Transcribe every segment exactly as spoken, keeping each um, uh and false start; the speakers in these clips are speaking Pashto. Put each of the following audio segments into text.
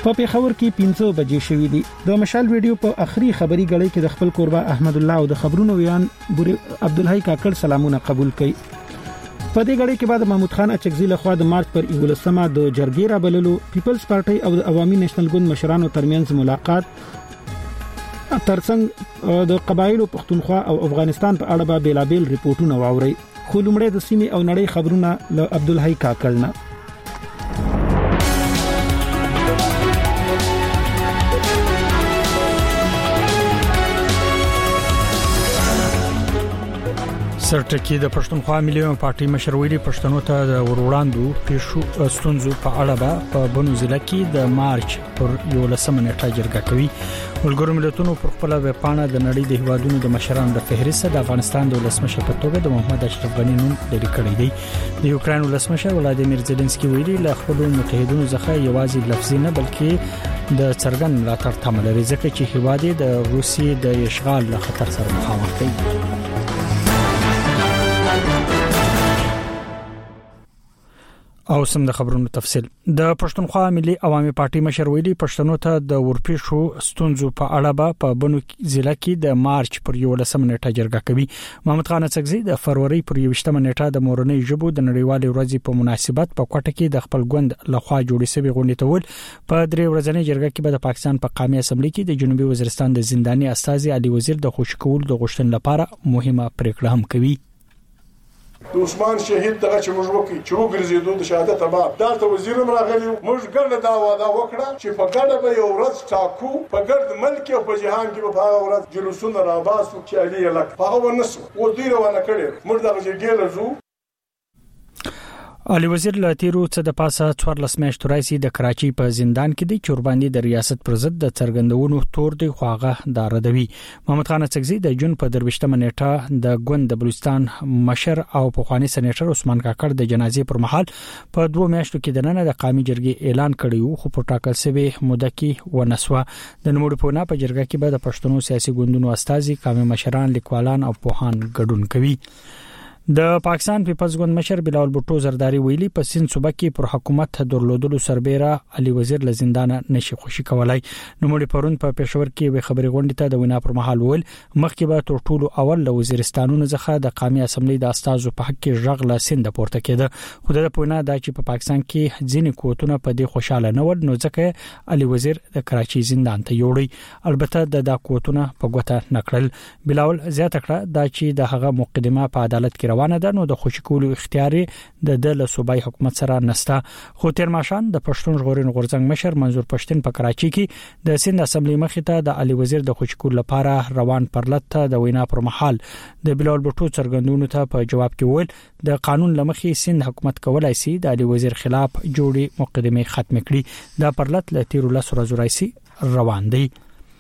په پیښور کې پنځه بجې شوې دي. د مشال ویډیو په اخري خبري غړي کې د خپل قربا احمد الله او د خبرونو ویان بوري عبدالحی کاکړ سلامونه قبول کړي. په دې غړي کې بعد محمود خان اچکزی له خوا د مارچ پر یولسمه د جرګې را بللو پیپلز پارټي او د عوامي نېشنل ګوند مشرانو ترمنځ ملاقات ترڅنګ د قبایلو پښتونخوا او افغانستان په اړه به بیلابل ریپورتونه واوري. خو لومړی د سیمې او نړۍ خبرونه له عبدالحی کاکړ نه. سرټکی د پښتونخوا ملي پارټي مشر ویلي پښتنو ته د وروړاندو پیښو ستونزو په اړه به په بنو ضلع کې د مارچ پر یولسمه نیټه جرګه کوي. ولګورو ملتونو پر خپل ویب پاڼه د نړۍ د هیوادونو د مشرانو د فهرست د افغانستان د ولسمشر په توګه د محمد اشرف غنی نوم لري کړی دی. د یوکرين ولسمشر ولادیمیر زيلنسکي ویلي له خپل متحدینو څخه یوازې لفظي نه بلکې د څرګند ملاتړ تمه لري ځکه چې هیواد د روسي د اشغال له خطر سره مخامخ دی. او سم د خبرونو تفصيل. د پښتونخوا ملي عوامي پارټي مشر ویلي پښتنو ته د ورپېښو ستونزو په اړه به په بنو ضلع کې د مارچ پر یولسمه نیټه جرګه کوي. محمد خان اڅکزی د فروری پر یوشتمه نیټه د مورنۍ ژبو د نړیوال ورځې په مناسبت په کوټه کې د خپل ګوند لخوا جوړې شوی غونډه تول په درې ورځنۍ جرګه کې به د پاکستان په قومي اسمبلی کې د جنوبي وزیرستان د زنداني استاذ علي وزیر د خوشکول د غوښتن لپاره مهمه پریکړه هم کوي. د عثمان شهید دغه چې موږ وکړي چې وګرځېدو د شهادت تباب دا ته وزیر راغلی موږ ګرد دا واده وکړه چې په ګډه به یو ورځ ټاکو په ګرد ملک او په جهان کې په هغه ورځ جلوسونه راباسو چې علي لک هغه ونسو و دوی روانه کړي موږ دغه جرګې لرو. علي وزیر له تیرو څه د پاسه څوارلس میاشتو راځي د کراچي په زندان کې د چورباندې د ریاست پر ضد د څرګندونو تور دی خواغه داردوي. محمد خان اڅکزی د جون په درويشتمه نیټه د ګوند د بلوچستان مشر او پخوانی سېنیټر عثمان کاکړ د جنازې پر مهال په دوه میاشتو کې د نن د قومي جرګې اعلان کړی خو په ټاکل شوی موده کې ونسوه. د نوموړي په نه په جرګه کې به د پښتنو سیاسي ګوندونو استازي قومي مشران لیکوالان او پوهان ګډون کوي. د پاکستان پیپلز ګوند مشر بلاول بوټو زرداری ویلي په سین صوبه کې پر حکومت درلودلو سربېره علي وزیر له زندان نشي خوشي کولای. نو مړي پرون په پېښور کې به خبري غونډه ته د وینا پر مهال ویل مخکې به تر ټولو اول له وزیرستانونو څخه د قومي اسمبلی د استازو په حق کې ژغله سند پورته کېده. خو د پوینا د چې په پاکستان کې ځینې کوټونه په دې خوشاله نه ول نو ځکه علي وزیر د کراچي زندان ته یوړي. البته د دا کوټونه په ګوته نکړل. بلاول زیاته کړه دا چې د هغه مقدمه په عدالت کې روانه ده نو د خوشکولو اختیار د د صوبای حکومت سره نسته. خو تیر ماشان د پښتون ژغورن غورځنګ مشر منظور پښتون په کراچي کې د سند اسمبلی مخې ته د علي وزیر د خوشکول لپاره روان پرلط ته د وینا پر مهال د بلال بوټو څرګندونو ته په جواب کې ویل د قانون لمخې سند حکومت کولای شي د علي وزیر خلاف جوړي مقدمه ختم کړي. دا پرلط ل تیر ولس ورځ راځي روان دی.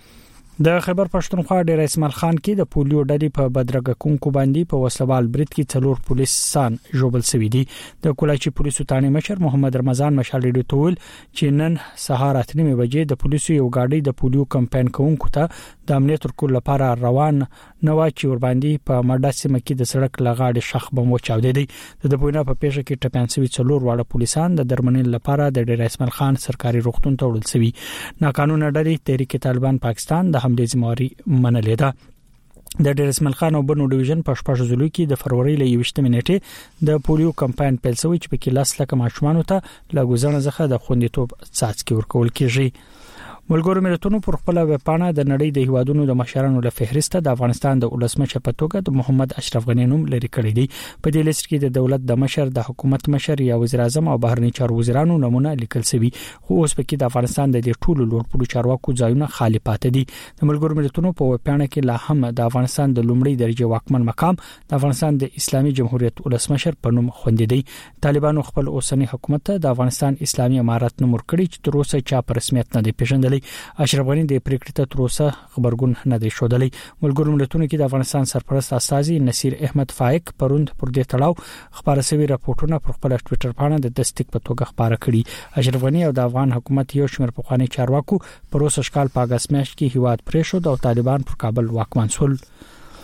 د خیبر پښتونخوا ډیر اسماعیل خان کې د پولیو ډلې په بدرګه کونکو باندې په وسلوال برید کې څلور پولیسان ژوبل شوي دي. د کولاچي پولیسو ټانې مشر محمد رمضان مشال ډیډو تول چې نن سهار اته نیمه بجې د پولیسو یو گاډي د پولیو کمپاین کوونکو ته د امنیت ورکول لپاره روان نو چې ور باندې په مډا سیمه کې د سړک لغاړې شخ بم وچاودې دي. د پوینا په پیښه کې ټپيان شوي څلور واړه پولیسان د درمنې لپاره د ډیر اسماعیل خان سرکاري روغتون ته وړل شوي. ناقانونه ډلې تحریک طالبان پاکستان د حمله زمواري منلې ده. د ډیر اسماعیل خان او بنو ډیویژن په شپږ ځلو کې د فروری له یوشتمې نیټه د پولیو کمپاین پیل شوی چې په کې لاس لکه ماشومان ته لا ګزنه ځخه د خوندیتوب څاڅکي ورکول کیږي. ملګرو ملتونو پر خپل وپانه د نړۍ د هیوادونو د مشرانو له فهرست د افغانستان د ولسمشر په توګه د محمد اشرف غنی نوم لري کړی دی. په دې لیست کې د دولت د مشر د حکومت مشر یا وزیر اعظم او بهرنی چارو وزیرانو نمونه لیکل شوی خو اوس په کې د افغانستان د دې ټولو لوړپوړو چارواکو ځایونه خالی پاتې دي. د ملګرو ملتونو په وپانه کې لا هم د افغانستان د لومړي درجه واکمن مقام د افغانستان د اسلامي جمهوریت ولسمشر په نوم خوندې دی. طالبانو خپل اوسنی حکومت ته د افغانستان اسلامي امارات نوم ورکړی چې تر اوسه چا په رسمیت نه دی پیژندلی. اشرف غنی د پریکړې ته تر اوسه خبرګون نه دی شودلی. ملګرو ملتونو کې د افغانستان سرپرست استاذي نصیر احمد فائق پروند پر دې تړاو خبره شوی راپورټونه پر خپل ټوئیټر باندې د تصدیق په توګه خبره کړي. اشرف غنی او د افغان حکومت یو شمېر پخوانی چارواکو پر اوسه شکال په اگست میاشت کې هیواد پرې شو او طالبان پر کابل واکمن شول.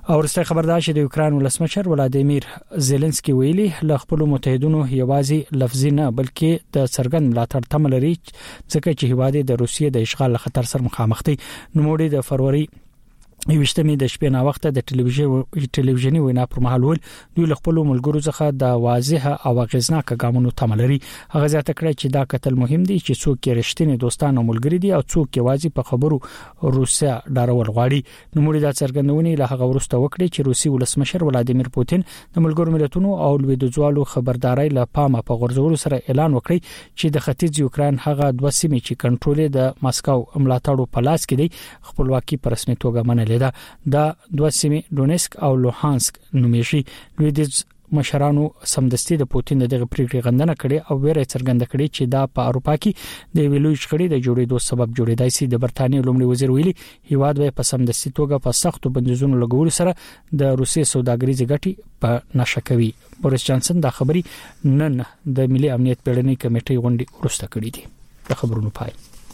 او ورسته خبردار شي د یوکران ولسمشر ولادیمیر زيلنسکي ویلي ل خپل متحدونو یوازې لفظي نه بلکې د څرګند ملاتړ تمه لري ځکه چې هیواد د روسیې د اشغال خطر سره مخامخ دي. نوموړي د فروری یوشتمې د شپې نا وخت د ټلویزیون ټلویزیوني وینا پر مهال ول دوی له خپل ملګرو څخه د واضحه او غیزناک ګامونو تملري. هغه ځکه کړی چې دا قتل مهم دي چې څوک یې رښتینی دوستان او ملګری دي او څوک یې واځي په خبرو روسیا ډارول غواړي. نو موږ دا څرګندونې له هغه ورسته وکړي چې روسي ولسمشر ولادیمیر پوتین د ملګرو ملتونو او لویدځوالو خبرداري له پامه په غورځولو سره اعلان وکړي چې د ختیځ یوکران هغه دوه سیمې چې کنټرول د ماسکو ملاتړو په لاس کې دي خپلواکي په رسمي توګه منلې ده. دا دوه سیمې ډونیسک او لوهانسک نومیشي لویدیځ مشرانو سمدستي د پوتین دغه پریکړې غندنه کړې او ویره څرګنده کړې چې دا په اروپا کې د ویلوي شخړې د جوړېدو سبب جوړېدای شي. د برتانیې لومړي وزیر ویلي هیواد به په سمدستي توګه په سختو بندیزونو لګولو سره د روسي سوداګریزي ګټې په نشه کوي. بوریس جانسن دا خبري نن د ملي امنیت پیړنۍ کمیټې غونډې ورسته کړې دي. د خبرونو پای.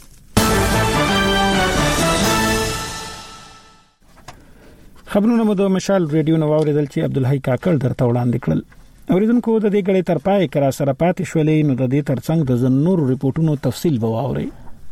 خبرونه مو د مشال ریډیو نو اوریدل چې عبدالحی کاکړ درته وړاندې کړل. اوریدونکو د دې غړې تر پای کرا سره پاتې شولې نو د دې ترڅنګ د زنور ریپورتونو تفصیل وواوري.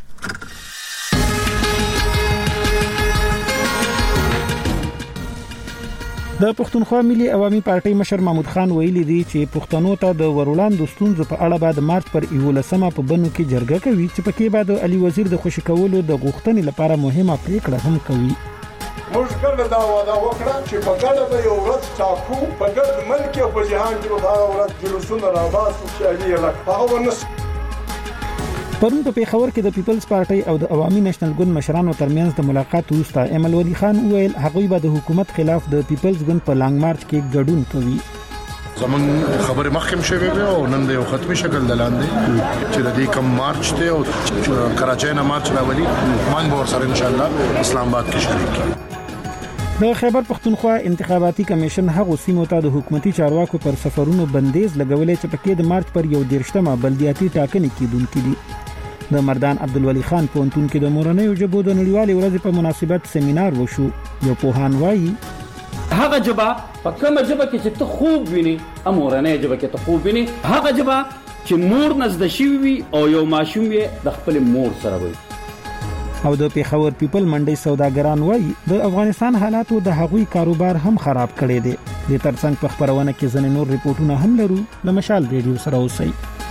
د پښتونخوا ملي عوامي پارټي مشر محمود خان ویلي دی چې پښتنو ته د ورولاندو ستونزو په اړه بعد مارچ پر یولسمه په بنو کې جرګه کوي چې پکې بعد علي وزیر د خوشی کولو د غوښتنې لپاره مهمه پریکړه هم کوي. موږ ګڼه دا وعده وکړه چې په ګډه به یو ورځ ټاکو په ګډ ملک او په جهان کې به هغه ورځ جلوسونه راوباسو چې علي لک هغه ونس. پرون په پیښور کې د پیپلز پارټي او د عوامي نېشنل ګوند مشرانو ترمنځ د ملاقات وروسته ایمل ولي خان ویل هغه به د حکومت خلاف د پیپلز ګوند په لانګ مارچ کې ګډون کوي. زمون خبره مخکم شوی دی او نن د یو ختمي شکل دلاندې چې د دې کم مارچ ته او کراچۍ نه مارچ راولي مونږ ور سره ان شاء الله اسلام آباد کې شریک کیږو. د خیبر پختونخوا انتخاباتي کمیشن هغه سیمو ته د حکومتي چارواکو پر سفرونو بندیز لګولې چې پکې د مارچ پر یو دیرشتمه بلدیاتي ټاکنې کیدونکې دي. د مردان عبدالولي خان پونتون کې د مورنۍ جبو د نړیوالې ورځې په مناسبت سیمینار وشو. یو پوهان وایي هغه جبا په کومه جبا کې چې ته خوب ویني امورنۍ جبا کې ته خوب ویني هغه جبا چې مور نزد شي وي او یو ماشوم یې د خپل مور سره وي. او د پیښور پیپل منډي سوداګران وایي د افغانستان حالاتو د هغوی کاروبار هم خراب کړي دي. د ترڅنګ په خبرونه کې ځنې نور ریپورتونه هم لرو. د مشال ریډیو سره اوسئ.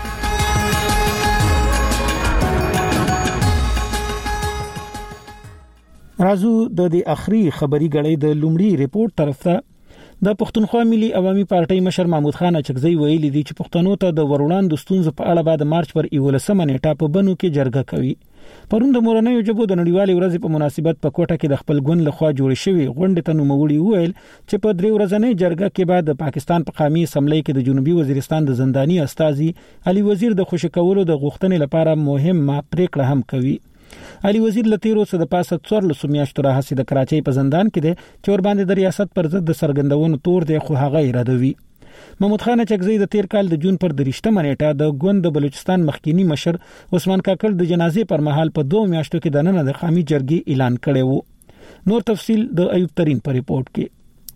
راځو د دې اخري خبري غړې د لومړي ریپورت طرف ته. د پښتونخوا ملي عوامي پارټي مشر محمود خان اچکزی ویلي دی چې پښتنو ته د ورولاندو ستونزو په اړه بعد مارچ پر یولسمه نیټه په بنو کې جرګه کوي. پرون د مورنۍ جبو د نړیوالې ورځې په مناسبت په کوټه کې د خپل ګوند لخوا جوړ شوی غونډه ته نوموړي وویل چې په درې ورځې جرګه کې بعد د پاکستان په قومي اسمبلی کې د جنوبي وزیرستان د زنداني استاذي علي وزیر د خوشی کولو د غوښتنې لپاره مهمه پریکړه هم کوي. علي وزیر لتیرو څخه د پاسه څوارلس میاشتو راهسي د کراچۍ په زندان کې دی چې ور باندې د ریاست پر ضد د سرګندونو تور دی خو هغه ارادوي. محمود خان چکزی د تیر کال د جون پر درشتمه نیټه د ګوند د بلوچستان مخکینی مشر عثمان کاکړ د جنازې پر مهال په دوه میاشتو کې د نن د قومي جرګې اعلان کړی وو. نور تفصیل د ایوب ترين په ریپورت کې.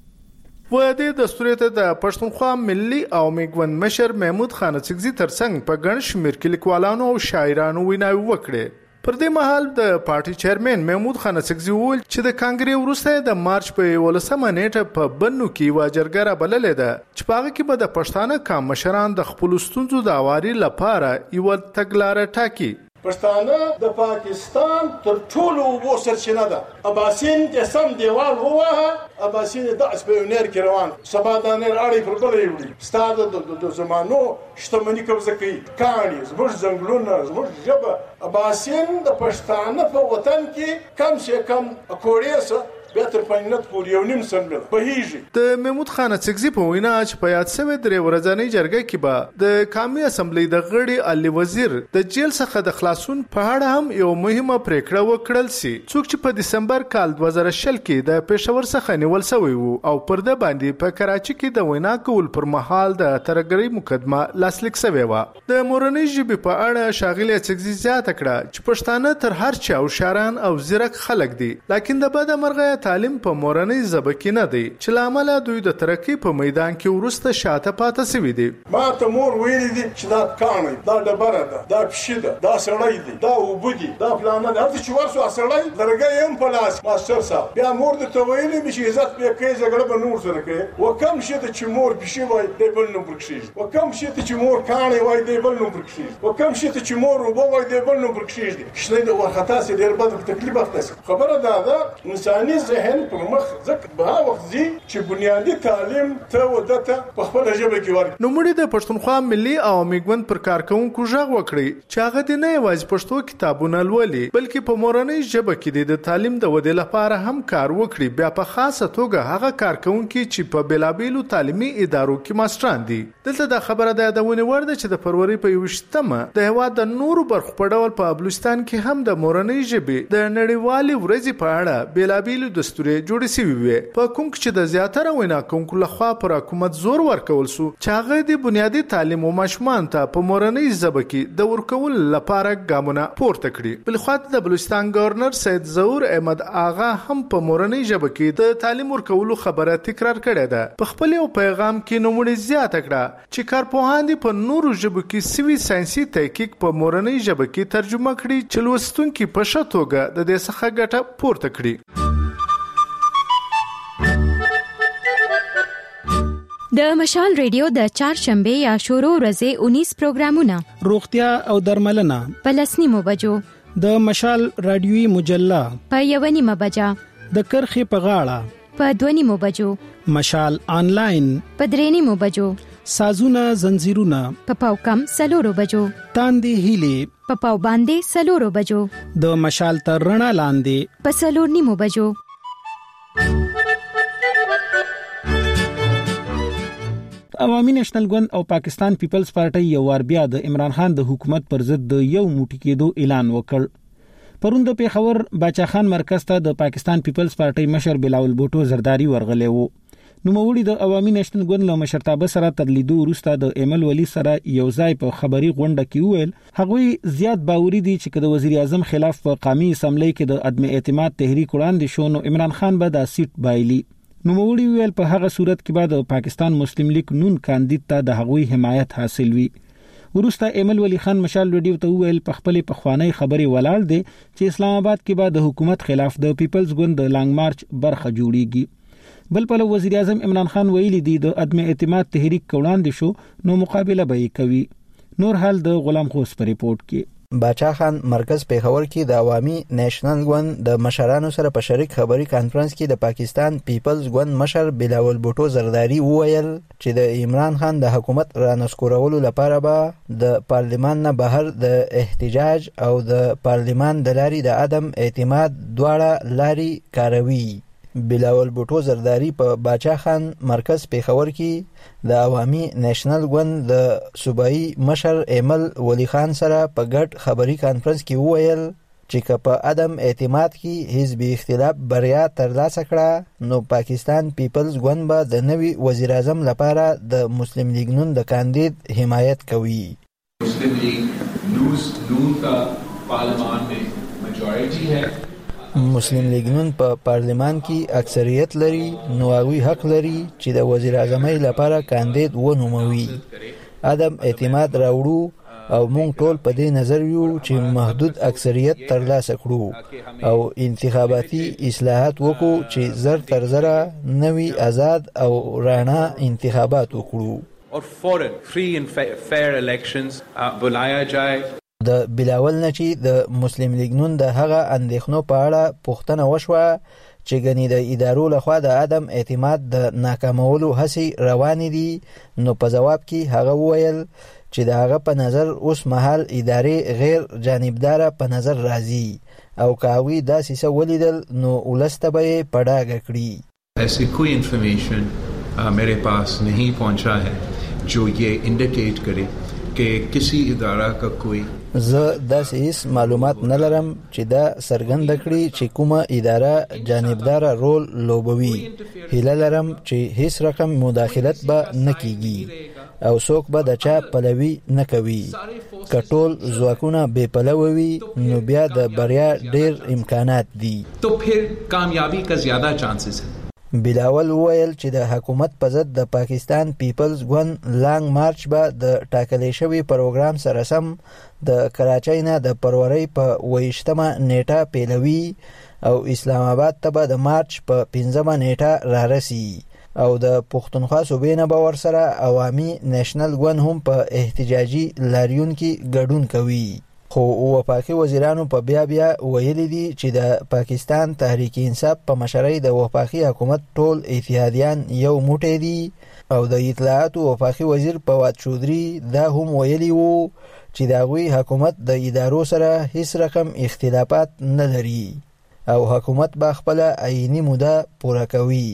و دې دستور ته د پښتونخوا ملي او میګوند مشر محمود خان چکزی ترڅنګ په ګڼ شمېر کې لیکوالانو او شاعرانو ویناوي وکړي. پر دې مهال د پارټي چیرمن محمود خان چکزی وویل چې د کانګرې وروسته د مارچ په یولسمه نیټه په بنو کې و جرګه را بللې ده چې په هغه کې به د پښتانه قام مشران د خپل ستونزو د اواري لپاره یو تګلارې ټاکي. پښتانه د پاکستان تر ټولو وو سرچینه ده. اباسین د سم دیوال هوه اباسین د اسپیونیر کې روان سبا د نړۍ اړې پر بلې وړي ستاد د زمانو شتمنۍ قبضه کوي کاڼي زموږ ځنګلونه زموږ ژبه اباسین د پښتانه په وطن کې کم سے کم کوړې سره بهتر پاینت پور یو نیم سن مل بهیږي. د محمود خان چکزی په وینا چې په یاد سوي درې ورځې جرګه کې به د قومي اسمبلی د غړي علي وزیر د جیل څخه د خلاصون په اړه هم یو مهمه پریکړه وکړل سي څوک چې په دسمبر کال دوه زره شل کې د پېښور څخه نیول شوی وو او پر د باندې په کراچي کې د وینا کول پر مهال د ترګری مقدمه لاسلیک شوی و. د مورنۍ ژبې په اړه شاغلی چکزی زیاته کړه چې پښتانه تر هر چا او شاران او زیرک خلک دي لکه د بده مرغه تعلیم په مورنۍ ژبه کې نه دی چې لامل دوی د ترقی په میدان کې ورسته شاته پاتې شوي دي. ما ته مور ویلي دي چې دا کانه دا ډبره ده دا پښې ده دا سړی دی دا وبدي دا فلانه ده هر چې ورسو سړی درګه يم په لاس ماستر صاحب بیا مور ته ویلي چې عزت به کوي زګړه به نور سره کوي وکم شته چې مور پښې وای دی بل نو برکشي وکم شته چې مور کانه وای دی بل نو برکشي وکم شته چې مور وبو وای دی بل نو برکشي شنه د ورختا سي ډیر بد تکلیف اخته خبره ده دا انساني ذهن پر مخ ځکه به وخت دي چې بنیادی تعلیم ته ودته په خپل ژبه کې ورک. نو مړي د پښتونخوا ملي او میګوند پر کارکونکو ژغ وکړي چې هغه د نه یوازې پښتو کتابونه لولي بلکې په مورنۍ ژبه کې د تعلیم د ودې لپاره هم کار وکړي. بیا په خاصه توګه هغه کارکونکو چې په بلابېلو تعلیمي ادارو کې ماستران دي. دلته د خبره ده د ونې ورده چې د فروری په یوشتمه د هواد د نورو برخو په ډول په ابلوستان کې هم د مورنۍ ژبې د نړیوالې ورځې په اړه بلابېلو دستوري جوړې شوي وي په کوم چې د زیاتره وینا کوونکو لخوا پر حکومت زور ورکول سو چې هغه د بنیادی تعلیم او ماشومان ته په مورنۍ ژبه کې د ورکول لپاره ګامونه پورته کړي. بل خو د بلوچستان گورنر سید ظهور احمد آغا هم په مورنۍ ژبه کې د تعلیم ورکولو خبره تکرار کړې ده. په خپل یو پیغام کې نوموړي زیاته کړه چې کارپوهان دي په نورو ژبو کې سوي ساينسي تحقیق په مورنۍ ژبه کې ترجمه کړي چې لوستونکي په ښه توګه د دې څخه ګټه پورته کړي. د مشال ریډیو د چهارشنبه یا شروع ورځې انیس پروګرامونه روغتیا او درملنه په لسنیمو بجو د مشال رادیوي مجله په یو نیمه بجه د کرخې په غاړه په دوه نیمو بجو مشال آنلاین په درې نیمو بجو سازونه زنجیرونه په پاوکم سلورو بجو تاندې هیلې په پاو باندې سلورو بجو د مشال تر رڼا لاندې په سلور نیمو بجو. عوامي نېشنل ګوند او پاکستان پیپلز پارټي یو وار بیا د عمران خان د حکومت پر ضد د یو موټی کېدو اعلان وکړ. پرون د پیښور باچا خان مرکز ته د پاکستان پیپلز پارټي مشر بلاول بوټو زرداری ورغلی وو. نو موري د عوامي نېشنل ګوند له مشرتابه سره تر لیدو وروسته د ایمل ولی سره یو ځای په خبري غونډه کې ویل هغوی زیات باوري دي چې د وزیر اعظم خلاف په قومي اسمبلی کې د عدم اعتماد تحریک وړاندې شو نو عمران خان به د سیټ بایلی. نو موري ویل په هغه صورت کې بعد پاکستان مسلم لیگ نون کاندید ته د هغوی حمایت حاصل وي. ورسته ایمل ولی خان مشال ویډیو ته ویل په خپل پخوانی خبري ولاړ دي چې اسلام آباد کې بعد د حکومت خلاف د پیپلز ګوند د لانګ مارچ برخه جوړیږي. بل په وزیر اعظم عمران خان ویلي دي د عدم اعتماد تحریک وړاندې شو نو مقابله به کوي. نور حال د غلام خوس پر ریپورت کې باچا خان مرکز پیښور کې د عوامي نېشنل ګوند د مشرانو سره په شریک خبري کانفرنس کې د پاکستان پیپلز ګوند مشر بلاول بوټو زرداری وویل چې د عمران خان د حکومت رانسکورولو لپاره به د پارلیمان نه بهر د احتجاج او د پارلیمان د لاري د عدم اعتماد دواړه لاري کاروي. بلاول بوټو زرداری په باچا خان مرکز پیښور کې د عوامي نېشنل ګوند د صوبایي مشر ایمل ولی خان سره په ګډ خبري کانفرنس کې وویل چې که په عدم اعتماد کې حزبي اختلاف بریا ترلاسه کړه نو پاکستان پیپلز ګوند به د نوي وزیر اعظم لپاره د مسلم لیگ نون د کاندید حمایت کوي. مسلم لیگ نون کا پارلیمان میں میجورٹی ہے. مسلم لیگ نون په پارلیمان کې اکثریت لري نو هغوی حق لري چې د وزیر اعظم لپاره کاندید ونوموي. عدم اعتماد راوړو او موږ ټول په دې نظر یو چې محدود اکثریت ترلاسه کړو او انتخاباتي اصلاحات وکړو چې زر تر زره نوي آزاد او راڼه انتخابات وکړو اور فورن فری اینڈ فیر الیکشنز بلایا جائے. د بلاول نه چې د مسلم لیگ نون د هغه اندېښنو په اړه پوښتنه وشوه چې ګنې د ادارو لخوا د عدم اعتماد د ناکامولو هڅې روانې دي نو په جواب کې هغه وویل چې د هغه په نظر اوس مهال ادارې غیر جانبداره په نظر راځي او که هغوی داسې څه ولیدل نو ولس ته به یې په ډاګه کړي. ایسی کوئی انفارمیشن میرے پاس نہیں پہنچا ہے جو یہ انڈیکیٹ کرے کہ کسی ادارہ کا کوئی زه داسې هیڅ معلومات نه لرم چې دا څرګنده کړي چې کومه اداره جانبداره رول لوبوي. هیله لرم چې هیڅ رقم مداخلت به نه کیږي او څوک به د چا پلوي نه کوي. کټول ځواکونه بې پلوه وي نو بیا د بریا ډیر امکانات دي. تو پھر کامیابی کا زیادہ چانسز ہے. بلاول وویل چې د حکومت په ضد د پاکستان پیپلز ګوند لانګ مارچ به د ټاکلې شوي پروګرام سره سم د کراچۍ نه د فروری په اوویشتمه نیټه پیلوي او اسلام آباد ته به د مارچ په پنځمه نیټه رارسي او د پښتونخوا صوبې نه به ورسره عوامي نیشنل ګوند هم په احتجاجي لاریون کې ګډون کوي. خو وفاقي وزیرانو په بیا بیا ویلي دي چې د پاکستان تحریک انصاف په مشرۍ د وفاقي حکومت ټول اتحادیان یو موټی دي او د اطلاعاتو وفاقي وزیر فواد چودري دا هم ویلي وو چې د هغوی حکومت د ادارو سره هیڅ رقم اختلافات نه لري او حکومت به خپله عیني موده پوره کوي.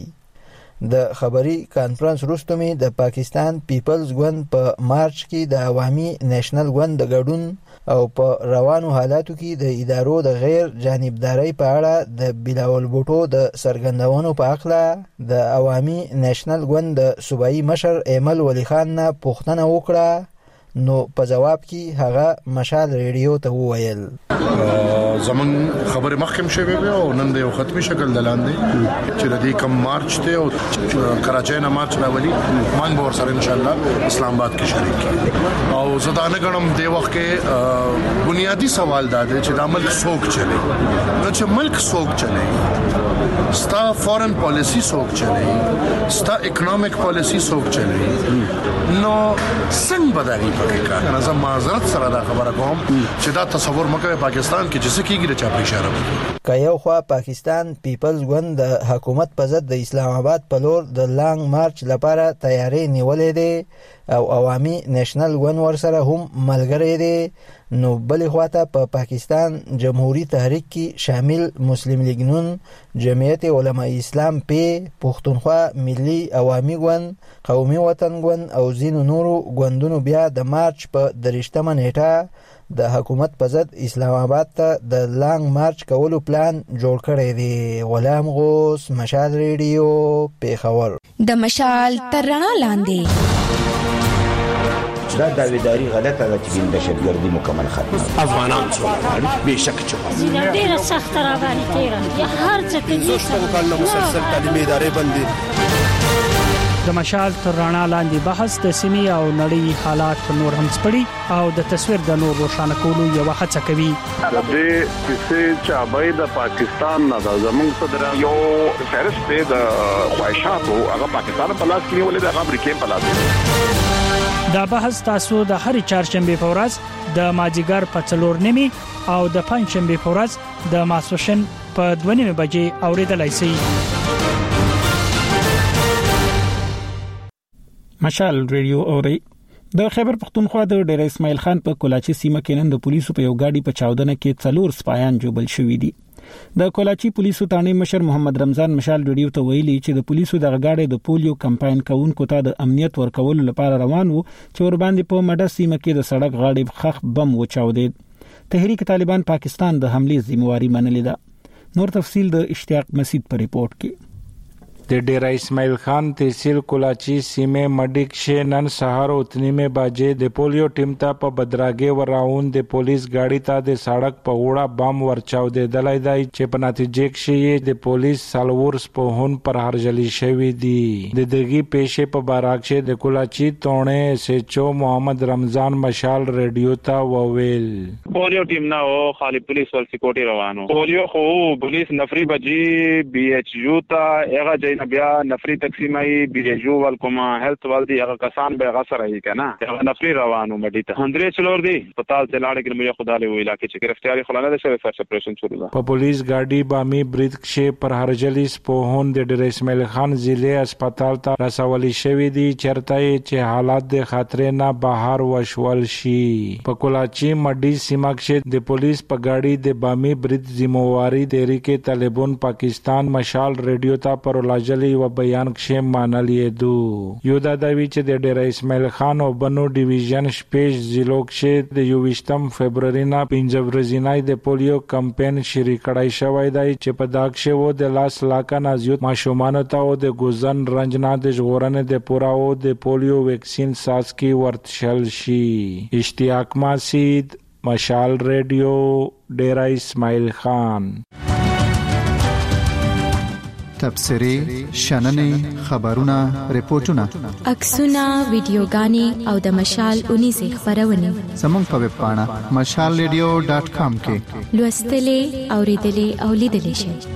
د خبري کانفرنس وروسته مې د پاکستان پیپلز ګوند په مارچ کې د عوامي نیشنل ګوند د ګډون او په روانو حالاتو کې د ادارو د غیر جانبدارۍ په اړه د بلاول بوټو د څرګندونو په اړه د عوامي نیشنل ګوند د صوبایي مشر ایمل ولی خان نه پوښتنه وکړه نو په جواب کې هغه مشال ریډیو ته وویل زمون خبره مخکم شوی و او نن د یو ختمي شکل دلاندې چې د دې کم مارچ ته او کراچۍ نه مارچ راولي مان به سره ان شاء الله اسلام آباد کې شریک او زدانه غنم د وخت کې بنیادی سوال دا دی چې د ملک څوک چلے نو چې ملک څوک چلے ستا فورن پالیسی څوک چلے ستا اکونومیک پالیسی څوک چلے نو څنګه بدایي پکې کار نه زما معذرت سره دا خبره کوم چې دا تصور مکه پاکستان کې چې څه کیږي د چا په اشاره وکړي. که یو خوا پاکستان پیپلز ګوند د حکومت په ضد د اسلام آباد په لور د لانګ مارچ لپاره تیاری نیولې دی او عوامي نیشنل ګوند ورسره هم ملګری دی نو بلې خواته په پا پاکستان جمهوریت تحریک کې شامل مسلم لیگ نون، جمعیت علماء اسلام پی، پښتونخوا ملي عوامي ګوند، قومي وطن ګوند او ځینو نورو ګوندونو بیا د مارچ په درشتمه نیټه د حکومت په ضد اسلام آباد ته د لانګ مارچ کولو پلان جوړ کړی دی. غلام غوث، مشال ریډیو، پیښور. د مشال تر رڼا لاندې دا داویداری غلطه ده چې د دهشتګردي مکمل ختمه افغانان څو به شک چې ډیره سخت را باندې تیرا یا هر څه کې زوستو کله مسلسل تعلیمي ادارې باندې د مشال تر رڼا لاندې بحث د سیمې او نړۍ حالات نور هم سپړي او د تصویر د نور روښانه کولو یو هڅه کوي. د دې چې چابای د پاکستان نه د زمونږ صدر یو فهرست دی د خواهشاتو هغه پاکستان په لاس کې ولې د امریکا په لاس. دا بحث تاسو د هر چهارشنبه په ورځ د ماجیګر په څلور نیمه او د پنځشنبه په ورځ د ماسوشن په دوه نیمه بجې اوریدلای شئ. مشال ریډیو اوري. د خیبر پختونخوا د ډیر اسماعیل خان په کولاچی سیمه کې نن د پولیسو په یو گاډي په چاودنه کې څلور سپایان جوړل شوې دي. د کولاچی پولیسو تانې مشر محمد رمضان مشال ریډیو ته ویلي چې د پولیسو د غاډې د پولیو کمپاین کوونکو ته د امنیت ورکولو لپاره روان وو چې ور باندې په مډه سیمه کې د سړک غاډې خخ بم وچاودید. تحریک طالبان پاکستان د حمله ذمہواری منلې ده. نور تفصیل د اشتیاق مسید په ریپورت کې. د ډیر اسماعیل خان تحصیل کولاچی سیمه مډیک شه نن سهار اتنی میں باجے د پولیو ټیم ته په بدراګه وراون د پولیس گاڑی ته د سړک په وړه بم ورچاو د دلای دای چې په نتیجه کې د پولیس سالور سپوهون پر هرجلی شوی دی. د دغه پیښه په باراکشه د کولاچی تونه سچو محمد رمضان مشال ریډیو ته وویل پولیو ټیم نه او خالی پولیس ول سکیورټي روانو پولیو خو پولیس نفری بجی بی ایچ یو ته هغه بیا نفری تقسیمای بیجو ول کومه هیلث ول دی هغه کسان به غسر ای کنه هغه نفری روانو مډی ته هندري چلور دی پتال ته لاړ کې مې خدای له علاقې چې گرفتاری خلانه ده شوی سرچ اپریشن شروع ده. په پولیس گاډي بامی برید کې پر هرجلی سپوهون د ډیر اسماعیل خان ضلع هسپتال ته رسولي شوی دی چرته چې حالات د خطر نه بهر وشول شي. په کولاچی مډی سیمه کې د پولیس په گاډي د بامی برید ذمہواری تحریک طالبان پاکستان مشال ریډیو ته پر لاج جلی و بیان کې مانلې دو یو دا د ویچ د ډیر اسماعیل خان او بنو ډیویژن شپږ ضلعو کې د یوویشتم فبرवरी نه پنځه ورځې د پولیو کمپاین شریک کړای شوی دی چې په داغ شوی د لاس لاکه نازیوت ماشومان ته او د ګوزن رنجنا د ژغورنې د پورا او د پولیو ویکسین ساس کی ورتشل شي اشتیاق ماسید مشال ریډیو ډیرا اسماعیل خان تبصری شننې خبرونه ریپورتونه عکسونه ویډیوګانې او د مشال اونیزه خبرونه زموږ په ویب پاڼه مشال ریډیو ډاټ کام کې لوستلې اوریدلې او لیدلې شئ.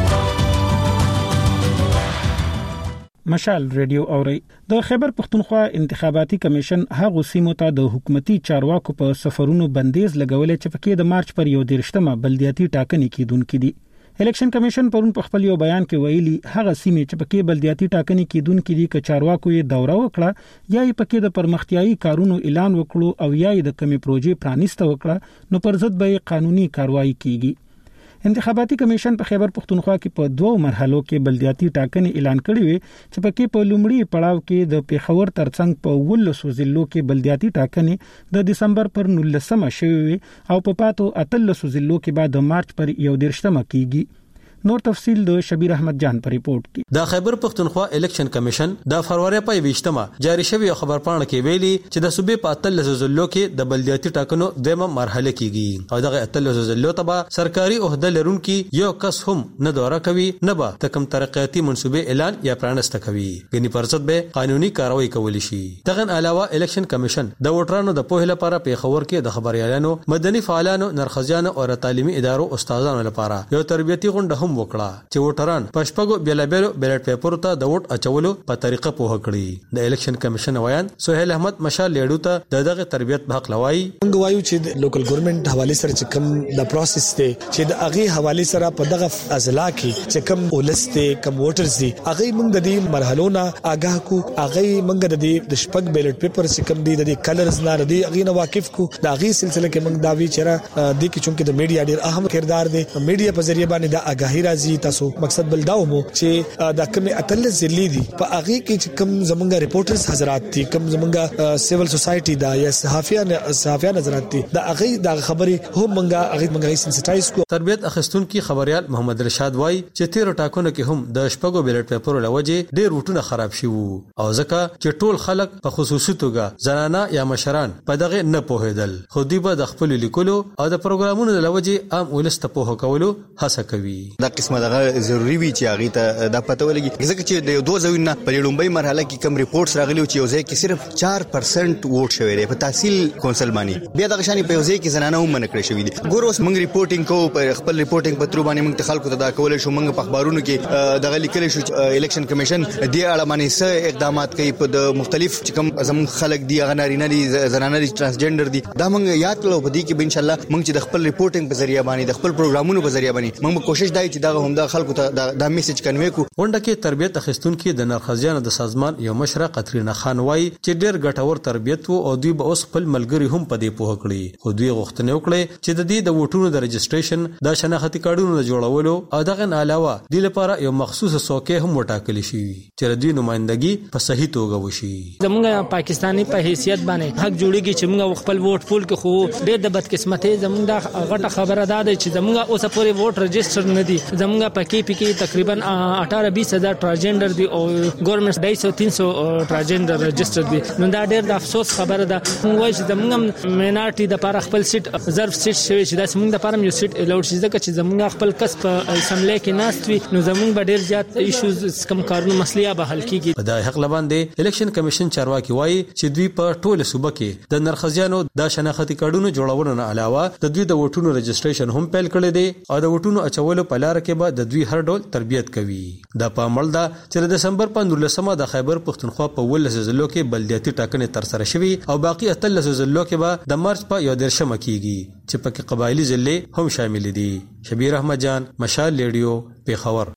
مشال ریډیو اوري د خیبر پختونخوا انتخاباتي کمیشن هغه سیمو ته د حکومتي چارواکو په سفرونو بندیز لګولې چې پکې د مارچ پر یو دیرشتمه بلدیاتي ټاکنې کیدونکې دي. الیکشن کمیشن پرون په خپل یو بیان کې ویلي هغه سیمې چې پکې بلدیاتي ټاکنې کیدونکې دي ک چارواکو یې دوره وکړه یا یې پکې د پرمختیايي کارونو اعلان وکړو او یا یې د کمی پروژې پرانیسته وکړه نو پر ضد به قانوني کاروایی کیږي. انتخاباتي کمیشن په خیبر پختونخوا کې په دوه مرحلو کې بلدیاتي ټاکنې اعلان کړې وي چې پکې په لومړي پړاو کې د پیښور ترڅنګ په ولسو ضلعو کې بلدیاتي ټاکنې د دسمبر پر نولسمه شوي او په پاتو اتلسو ضلعو کې بعد د مارچ پر یو دیرشتمه کیږي. نور تفصیل د شبیر احمد جان پر ریپورت کې د خیبر پختونخوا الیکشن کمیشن د فروری په یوشتمه جاری شوی خبر پاڼه کې ویلي چې د صوبې په اتلسو ضلعو کې د بلدیاتي ټاکنو دیمه مرحله کیږي او دغه اتلسو ضلعو ته به سرکاري عہده لرونکي یو کس هم نه دوره کوي نه به د کوم ترقیاتي منصوبې اعلان یا پرانسته کوي غني پرڅت به قانوني کاروایی کولی شي. دغه علاوه الیکشن کمیشن د ووټرانو د پوهه لپاره پیښور کې د خبريالانو مدني فعالانو نرخزیانو او تعلیمي ادارو استادانو لپاره یو تربیتي غونډه هم وکړه چې ووټران پښپغو بیلابیلو بیلټ پیپر ته د ووټ اچولو په طریقه پوه کړي. د الیکشن کمیشن وایان سہیل احمد مشال لیډو ته دغه تربیت په حق لوي موږ وایو چې د لوکل ګورنمنت حواله سره چې کوم د پروسس دی چې د اغه حواله سره په دغه اضلاع کې چې کوم ولسته کوم ووټرز دي اغه موږ د دې مرحلو نه آگاه کو اغه موږ د دې د شپږ بیلټ پیپر چې کوم دي د کلرز نه دي اغه نه واقف کو د اغه سلسله کې موږ دا وی چیرې د کې چونکه د میډیا ډیر اهم کردار دی میډیا په ذریعہ باندې د آگاهی راځي تاسو مقصد بل دا مو چې د کوم اتل ضلع دي په هغه کې چې کوم زمونږ ریپورټرز حضرات دي کوم زمونږ سیول سوسایټي دا یا صحافیان صحافیان حضرات دي دا هغه د خبري هم منګه هغه منګه سنسټایز کو. تربیت اخستون کی خبريال محمد رشاد وای چې تیر ټاکنو کې هم د شپږو بیلټ پیپر لوجه ډیر روټونه خراب شي وو او ځکه چې ټول خلک په خصوصي توګه زنانه یا مشران په دغه نه پوهیدل خو دوی به د خپل لیکلو او د پروګرامونو لوجه عام ولست په کولو هڅه کوي. دا قسمه دغه ضروری وی چې هغه ته د پته ولګي ځکه چې د دوه ځوینه په لومبۍ مرحله کې کم ریپورتس راغلي چې یو ځای کې صرف چار پرسنټ ووټ شوی دی په تحصیل کونسل باندې بیا دغه شانی په یو ځای کې زنانه هم منکړې شوې دي. ګور اوس موږ ریپورټینګ کوو په خپل ریپورټینګ په تر باندې موږ خلکو ته دا کول شو موږ په اخبارونو کې دغه لیکل شو الیکشن کمیشن د اړه باندې څه اقدامات کوي په د مختلف چې کوم زمون خلک دي هغه نارینه دي زنانه دي ترانسجنډر دي دا موږ یاد کړو په دې کې به ان شاء الله موږ چې د خپل ریپورټینګ په ذریعہ باندې د خپل پروګرامونو په ذریعہ باندې موږ کوشش دای چې دا هم د خلکو ته دا میسج کنوي کو. ونډه کې تربیت اخستون کې د نرخزیانو د سازمان یو مشره قطرینا خان وای چې ډېر ګټور تربیت وو او دوی به اوس خپل ملګری هم په دې پوه کړی خو دوی غوښتنه وکړي چې د دې د ووټونو د رجسټریشن د شناختی کارډونو د جوړولو او دغه علاوه د لپاره یو مخصوص څوکۍ هم وټاکل شي چې د دوی نمائندګي په صحیح توګه وشي. زموږ پاکستانی په حیثیت باندې حق جوړیږي چې موږ خپل ووټ پول کې خو ډېر د بدقسمتۍ زموږ د غټه خبره ده چې زموږ اوس پورې ووټ رجسټر نه دي زموږ پکې پکې تقریبا اٹھارہ بیس ہزار ټرانسجنډر دي او ګورنمنت ډای سو تین سو ټرانسجنډر رجسټر دي نو دا ډېر د افسوس خبره ده. موږ وایو چې زموږ مینارټي د لپاره خپل سیټ ضرب سیټ شوی چې دا زموږ د لپاره یو سیټ الاود شي ځکه چې زموږ خپل کس په اسمبلی کې ناست وي نو زموږ به ډېر زیات ایشوز کم کارونه مسلې به حل کیږي. په دغه حق لباندې الیکشن کمیشن چارواکي وایي چې دوی په ټوله صوبه کې د نرخزیانو د شناختی کارډونو جوړولو نه علاوه د دوی د ووټونو رجسټریشن هم پیل کړی دی او د ووټونو اچولو په لار کې به د دوی هر ډول تربیت کوي. د پامل دا چې د دسمبر په نولسمه د خیبر پختونخوا په ولس ضلعو کې بلدیاتي ټاکنې تر سره شوي او باقي اتلس ضلعو کې به د مارچ په یو دیرشمه کیږي چې پکې قبایلی ضلع هم شامل دي. شبیر احمد جان مشال ریډیو پیښور.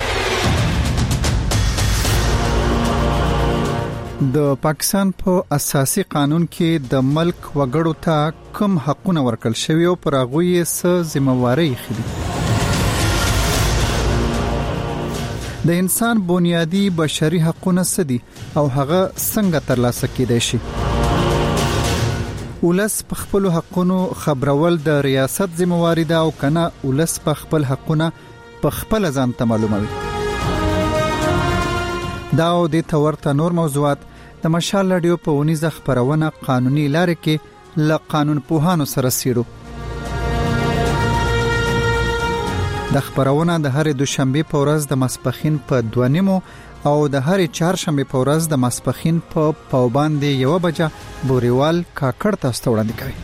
د پاکستان په اساسي قانون کې د ملک وګړو ته کوم حقونه ورکړل شوی او پر هغه یې څه ذمہواری خېدي. د انسان بنیادی بشري حقوقونه سدي او هغه څنګه ترلاسه کېدای شي. ولس په خپل حقونو خبرول د ریاست ذمہواری ده او کنه ولس په خپل حقونه په خپل ځان ته معلوموي. دا او د تورته نور موضوعات د مشال رادیو په ونیزه خبرونه قانوني لارې کې ل قانون پوهانو سره سیرو. د خبرونه د هر دوشنبه په ورځ د ماسپخین په دوه نیمو او د هر چهارشنبه په ورځ د ماسپخین په پاوباندې یو بجه بوريوال کاکړ تاسو وړاندې کوي.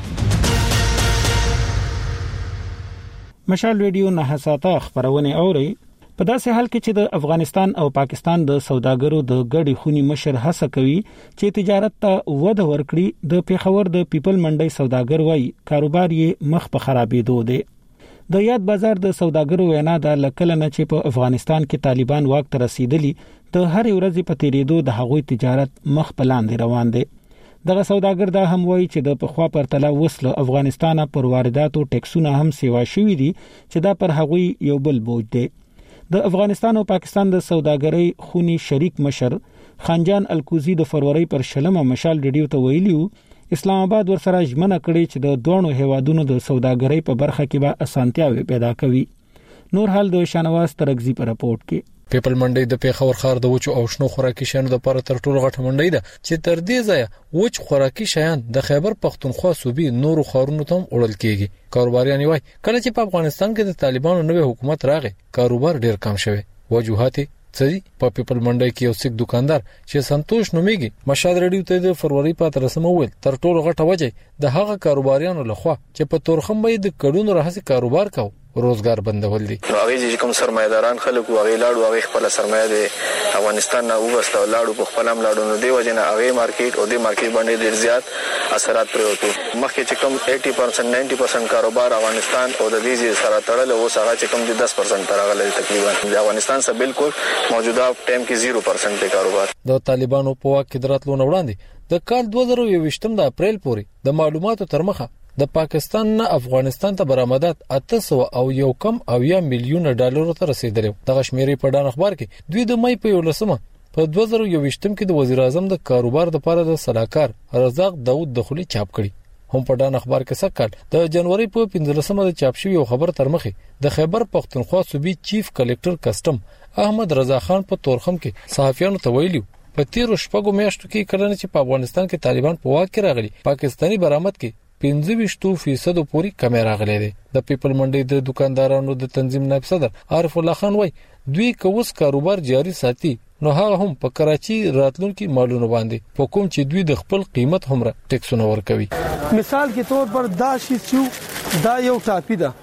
مشال ریډیو نه ساته خبرونه اوري. په داسې حال کې چې د افغانستان او پاکستان د سوداګرو د ګډي خونی مشر هڅه کوي چې تجارت ته وده ورکړي، د پیښور د پیپل منډي سوداګر وای کاروبار یې مخ په خرابېدو دی. د یاد بازار د سوداګرو وینا د لکل نه چې په افغانستان کې طالبان واک ته رسیدلی د هر ورځې په تیریدو د هغوی تجارت مخ په لاندې روان دی. دغه سوداګر دا هم وایي چې د پخوا پرتله وسله افغانستان پر وارداتو ټیکسونه هم سیوا شوې دي چې دا پر هغوی یو بل بوج دی. د افغانستان او پاکستان د سوداګرۍ خونی شریک مشر خانجان الکوزی د فروری پر شلمه مشال ریډیو ته ویلیو اسلام آباد ورسره ژمنه کړې چې د دوه هیوادونو د سوداګرۍ په برخه کې به اسانتیاوي پیدا کوي. نور حال د شانواز ترغزی پر راپورټ کې. پیپل منډي د پیښور ښار د وچو او شنو خوراکي شیانو لپاره تر ټولو غټه منډي ده چې تر دې ځایه وچ خوراکي شیان د خیبر پختونخوا صوبې نورو ښارونو ته وړل کیږي. کاروباریان وایي کله چې په افغانستان کې د طالبانو نوې حکومت راغی کاروبار ډیر کم شوی. وجوهات سړي په پیپل منډي کې یو سیک دکاندار چې سنتوش نوميږي مشال ریډیو ته د فروری په تر سم وویل تر ټولو غټه وجه د هغه کاروباریانو لخوا چې په تورخم به د کډونو راهسي کاروبار کاو روزګار بندول دي. نو هغه چې کوم سرمایداران خلک او هغه لاړو هغه خپل سرمایه د افغانستان نه وبسته لاړو په خپل هم لاړو نو دی وجنه هغه مارکیټ او د مارکیټ باندې ډیر زیات اثرات پروتو. مخکې چې کوم اسی پرسنټ نود پرسنټ کاروبار افغانستان او د دې سره تړل او هغه چې کوم د دس پرسنټ ترغلي تقریبا د افغانستان سره بالکل موجوده ټایم کې صفر پرسنټ کاروبار. د طالبانو په واک کې دراتلو نه وړاندې د کال دوه زره یوویشتم د اپریل پورې د معلوماتو ترمخه د پاکستان نه افغانستان ته برآمدات اته سوه او یو کم اویا میلیون ډالر ته رسیدل. دغه شمیرې په ډان اخبار کې دوی د مې په یولسمه په دوه زره یوویشتم کې د وزیر اعظم د کاروبار د لپاره د صلاحکار رزاق داوود دخلی چاپ کړي. هم په ډان اخبار کې سکهال د جنوري په پنځلسمه د چاپ شوی خبر ترمخه د خیبر پختونخوا صوبې چیف کلکټر کسٹم احمد رضا خان په تورخم کې صحافیانو ته ویلي په تیرو شپږو میاشتو کې کله چې په افغانستان کې طالبان په واک کې راغلي پاکستانی برآمد کې پنځه ویشت فیصد پورې کمی راغلی دی. د پیپل منډي د دکاندارانو د تنظیم نائب صدر عارف الله خان وای دوی کوس کاروبار جاری ساتي نو هغه هم په کراچي راتلونکي مالونو باندې په کوم چې دوی د خپل قیمت همره ټیکسونه ورکوي. مثال کې طور پر دا شی چې دا یو ټاپی ده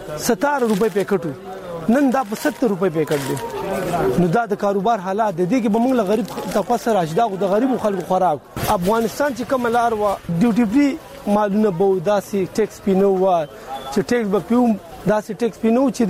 ستر روپے پیکټو نن دا په ستر روپے پیکټ دی. نو دا د کاروبار حالات دي چې به موږ غریب تفسر اجدا او د غریب خلکو خوراک افغانستان چې کوم لار و ډیوټي فری مالونه به داسې ټیکس پینو و چې ټیکس به پیوم داسې ټیکس پینو چې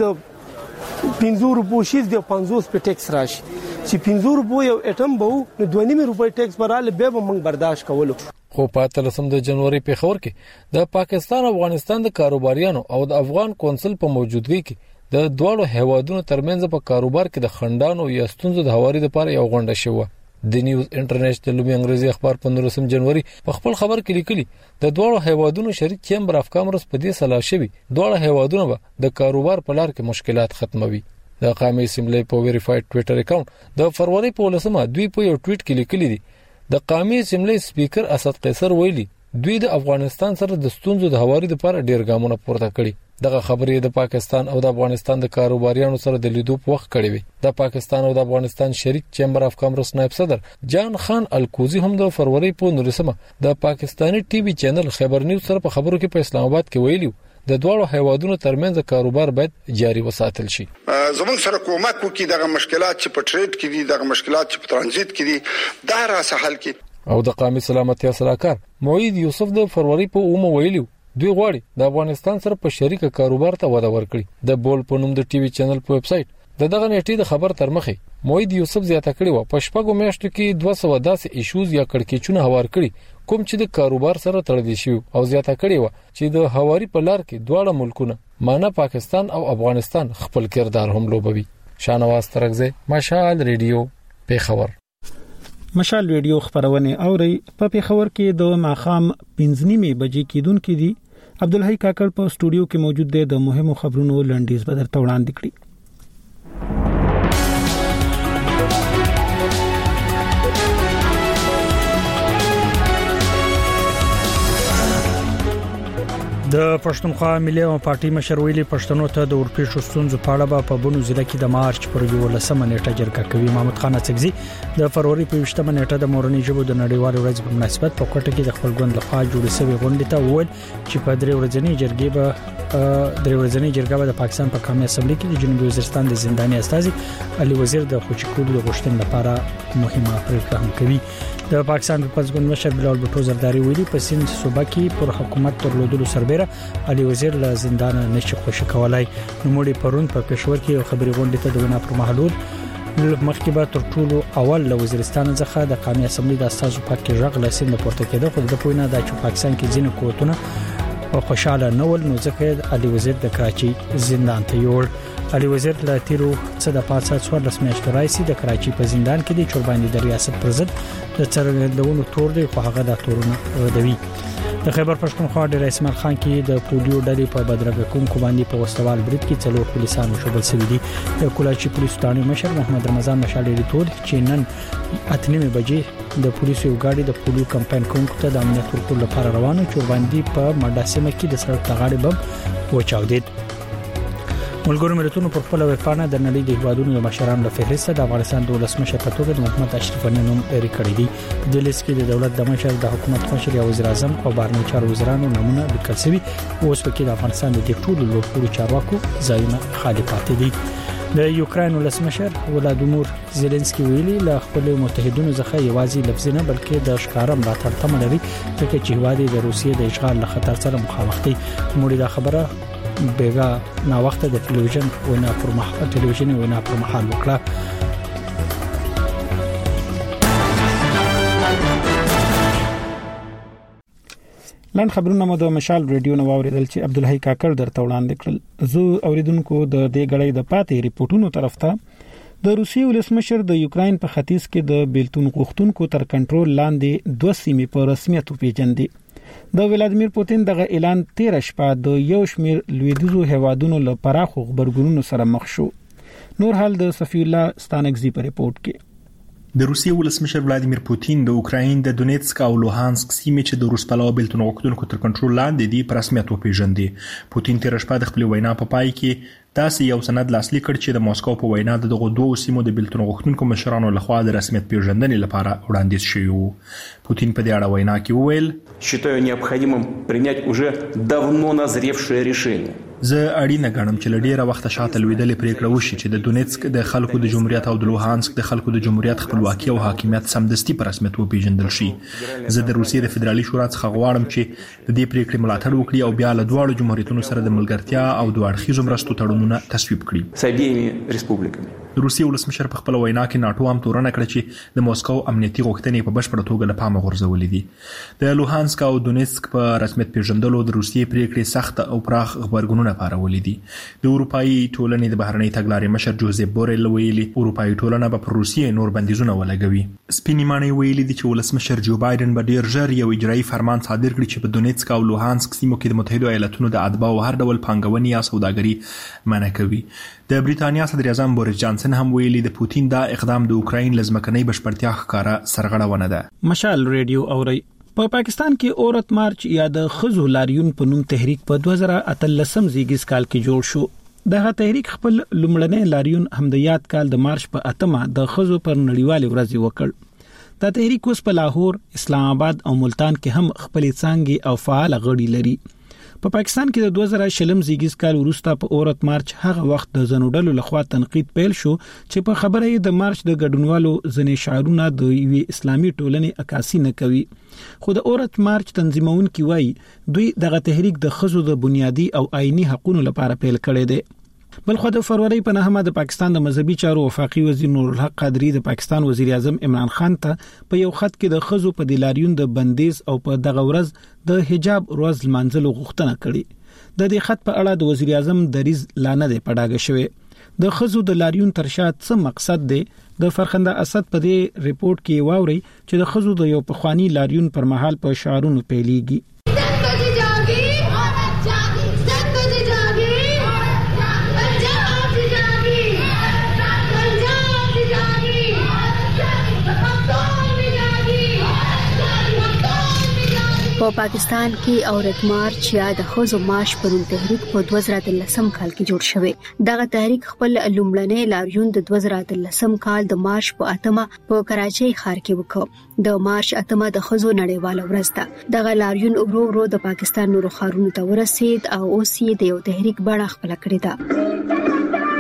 د پنځه روپو شیز د پنځوس په ټیکس راشي چې پنځه روپو یو اټم به نو دوه نیم روپۍ ټیکس براله به موږ برداشت کولو. خو په تلسم د جنوري په خبر کې د پاکستان افغانستان د کاروباریانو او د افغان کونسل په موجودګۍ کې د دوه هیوادونو ترمنځ په کاروبار کې د خندانو یا ستونزو د هواري لپاره یو غونډه شوه. د نیوز انټرنیشنل لومړی انګریزي اخبار په نولسم جنوري په خپل خبر کې لیکلي د دوه هیوادونو شریک چیمبر اف کامرس په دې سلا شوی دوه هیوادونو به د کاروبار په لار کې مشکلات ختموي. د قومي اسمبلی په ویریفاید ټوئیټر اکاونټ د فروری په لسمه دوی په یو ټویټ کې لیکلي دي د قومي اسمبلی سپیکر اسد قیصر ویلي دوی د افغانستان سره د ستونزو د هواري لپاره ډیر ګامونه پورته کړي. دغه خبرې د پاکستان او د افغانستان د کاروباریانو سره د لیدو په وخت کړي وي. د پاکستان او د افغانستان شریک چیمبر اف کامرس نائب صدر جان خان الکوزی هم د فروری په نولسمه د پاکستانی ټي وي چینل خبر نیوز سره په خبرو کې په اسلام آباد کې ویلي د دوه هیوادونو ترمنځ کاروبار باید جاري وساتل شي. زموږ سره کومک وکړي دغه مشکلات چې په ټریډ کې دي دغه مشکلات چې په ترانزیت کې دي دا را سهل کړي. او د قومي سلامتیا صلاحکار موعد یوسف د فروری په اومه ویلي دوی غواړي د افغانستان سره په شریک کاروبار ته وده ورکړي. د بول په نوم د ټي وي چینل په ویب سټ د دغه نیټې د خبر ترمخه موعد یوسف زیاته کړي و په شپږو میاشتو کې دوه سوه داسې ایشوز یا کړکېچونه هوار کړي کوم چې د کاروبار سره تړلي شي او زیاته کړي و چې د هواري په لار کې دواړه ملکونه مانه پاکستان او افغانستان خپل کردار هم لوبوي. شانواز ترغزه مشال ریډیو پیښور. مشال ریډیو خبرونه اوري په پیښور کې د ماخام پنځه نیمه بجې کېدونکې دي. عبدالحی کاکړ په سټوډیو کې موجود دی. د مهمو خبرونو لنډیز بدر ته وړاندې کړي. د پښتونخوا ملي او پارټي مشر ویلي پښتنو ته د اورپېښو ستونزو په اړه په بونو ضلع کې د مارچ پر یولسمه نیټه جرګه کوي. محمد خان اڅکزي د فروری په یوشتمه نیټه د مورنۍ ژبو د نړیوال ورځ په مناسبت په کوټه کې د خپل ګوند لخوا جوړ شوی غونډه ته وویل چې په درې ورځنۍ جرګې به درې ورځنۍ جرګه به د پاکستان په قومي اسمبلی کې د جنوبي وزیرستان د زنداني استازي علي وزیر د خوشکولو د غوښتنې لپاره مهمه پریکړه هم کوي. د پاکستان په پزګون مشر بلال بوټو زرداری ویلي په سند صوبه کې پر حکومت ترلودلو سربېره علي وزیر له زندان نشي خوشی کولای. نوموړي پرون په پېښور کې یو خبري غونډه ته د وینا پر محلول مخکې به تر ټولو اول له وزیرستان څخه د قومي اسمبلی د استازو پاتې ژغ له سند پورته کېده. خو د پوینه د پاکستان کې ځینې قوتونه او خوشاله نه ول نو ځکه علي وزیر د کراچي زندان ته یوړ. علي وزیر له تیرو څه د پاتې څوارلس میاشتو راځي د کراچي په زندان کې د چورباندې د ریاست پر ضد د څرګندونو تور دی خو هغه د تورونه ردوي. د خیبر پښتونخوا د رئیس مل خان کې د پولیو ډلې په بدرګه کوم باندې په وسوال برید کې څلور پولیسانو شوبل شوي دي. د کولاچي پولیس ټانې مشر محمد رمضان مشالي ریټول چې نن اتنمه بجې د پولیسو یو غاډي د پولیو کمپاین کوونکو ته د امنیت ورکول لپاره روانو چورباندې په مډاسمه کې د سړک تغاړې بم وچاودید. ملګرو ملتونو په خپل ویبپاڼه د نړۍ د هیوادونو د مشرانو له فهرست د افغانستان د ولس مشر په توګه د محمد اشرف غني نوم لري کړی دی. په دې لیست کې د دولت د مشر، د حکومت مشر یا وزیر اعظم او بهرنی چارو وزیرانو نمونه لیکل شوی. اوس په کې د افغانستان د ټولو لوړپوړو چارواکو ځایونه خالی پاتې دي. د یوکرين ولس مشر ولادیمیر زيلنسکي ویلي له خپل متحدینو څخه یوازې لفظ نه بلکې د ښکارم ملاتړ تمه لري چې هیواد د روسیې د اشغال له خطر سره مخامخ دي. موږ دا خبره بیگا نا وخت د ټلویزیون وینا پر محل ټلویزیون وینا پر محل وکړه. لن خبرونه مو د مشال ریډیو نو اوریدل چې عبدالحی کاکړ درته وړاندې کړل. زه اوریدونکو د دې غړې د پاتې ریپورتونو طرف ته د روسیې ولسمشر د یوکرين په ختیځ کې د بیلتون غوښتونکو تر کنټرول لاندې دوه سیمې په رسمیت پیژندې. د ولادیمیر پوتین دغه اعلان تیر شپه د یو شمیر لویدیزو هوادونو له پراخو خبرګونونو سره مخ شو. نور حال د صفی الله ستانکزی په ریپورت کې. د روسیې ولسمشر ولادیمیر پوتین د اوکراین د دونیتسک او لوهانسک سیمې چې د روس په لور بیلتون غوښتونکو تر کنټرول لاندې دي په رسمیت وپیژندې. پوتین تیر شپه د خپل وینا په پای کې داسې یو سند لاسلیک کړ چې د موسکو په وینا دغه دوه سیمو د بیلتون غوښتونکو مشرانو لخوا د رسمیت پیژندنې لپاره وړاندیز شوی و. پوتین په دې اړه وینا کې وویل: считаю необходимым принять уже давно назревшее решение. زه اړینه ګڼم چې لډیره وخت شاته لویدلې پریکړه وشي چې د دونیتسک د خلکو د جمهوریت او د لوهانسک د خلکو د جمهوریت خپلواکي او حاکمیت سمدستي په رسمیت وپیژندل شي. زه د روسیې د فدرالي شورا څخه غواړم چې د دې پریکړې ملاتړ وکړي او بیا له دواړو جمهوریتونو سره د ملګرتیا او دوه اړخیزو مرستو تړونونه تصویب کړي. روسیې ولسمشر په خپل وینا کې ناتو هم تورنه کړ چې د موسکو امنیتي غوښتنې په بشپړه توګه له پامه غورځولې دي. د لوهانسک او دونیتسک په رسمیت پیژندلو د روسیې پریکړې سخت او پراخ خبرګونونه پارولې دي. د اروپאי ټولنې د بهرنی تګلارې مشر جوزيف بورل ویلي اروپאי ټولنه به پر روسیې نور بندیزونه ولګوي. سپینې معنی ویلي دي چې ولسمشر جو بایدن به ډیر ژر یو اجرایي فرمان صادر کړي چې په دونیتسک او لوهانسک سیمو کې د متحده ایالاتونو د اتباعو هر ډول پانګونې یا سوداګري منع کوي. د بریتانیا صدر اعظم بوریس جانسن هم ویلي د پوتین دا اقدام د اوکراین لزمکنۍ بشپړتیا ښکارا سرغړونه ده. مشال ریډیو اوري په پا پاکستان کې اورت مارچ یا د خزو لاریون په نوم تحریک په دوه زره اتلسم زیږیز کال کې جوړ شو. دغه تحریک خپل لومړنی لاریون هم د یاد کال د مارچ په اتمه د خزو پر نړیوال ورځ وکړ. دا تحریک اوس په لاهور، اسلام آباد او ملتان کې هم خپل څنګه او فعال غړي لري. په پا پاکستان کې د دوه زره شلم زیږیز کال وروسته په اورت مارچ هغه وخت د زنوډلو لخوا تنقید پیل شو چې په خبره د مارچ د ګډونوالو ځنې شعارونه د یوې اسلامي ټولنې عکاسي نه کوي. خو د اورت مارچ تنظیمونکي وایي دوی دغه تحریک د خزو د بنیادی او آئینی حقوقو لپاره پیل کړی دی. بلخو د فروری په نهمه د پاکستان د مذهبي چارو وفاقي وزیر نور الحق قادری د پاکستان وزیر اعظم عمران خان ته په یو خط کې د خزو په دلاریون د بندیز او په دغه ورځ د حجاب ورځ لمانځلو غوښتنه کړې. د دې خط په اړه د وزیر اعظم دریز لانه د پډاګه شوی. د خزو د لاریون ترشات څه مقصد دی؟ د فرخنده اسد په دې ریپورت کې واوري چې د خزو د یو پخوانی لاریون پر مهال په شعارونو پیلېږي. په پاکستان کې عورت مارچ یا د ښځو مارچ پر تحریک په دوه زره اتلسم کال کې جوړ شوی. دغه تحریک خپل لومړنی لاریون د دوه زره اتلسم کال د مارچ په اتمه په کراچۍ ښار کې وکړ. د مارچ اتمه د ښځو نړیواله ورځ ده. دغه لاریون ورو ورو د پاکستان نورو ښارونو ته ورسید او اوس یې د یو تحریک بڼه خپل کړې ده.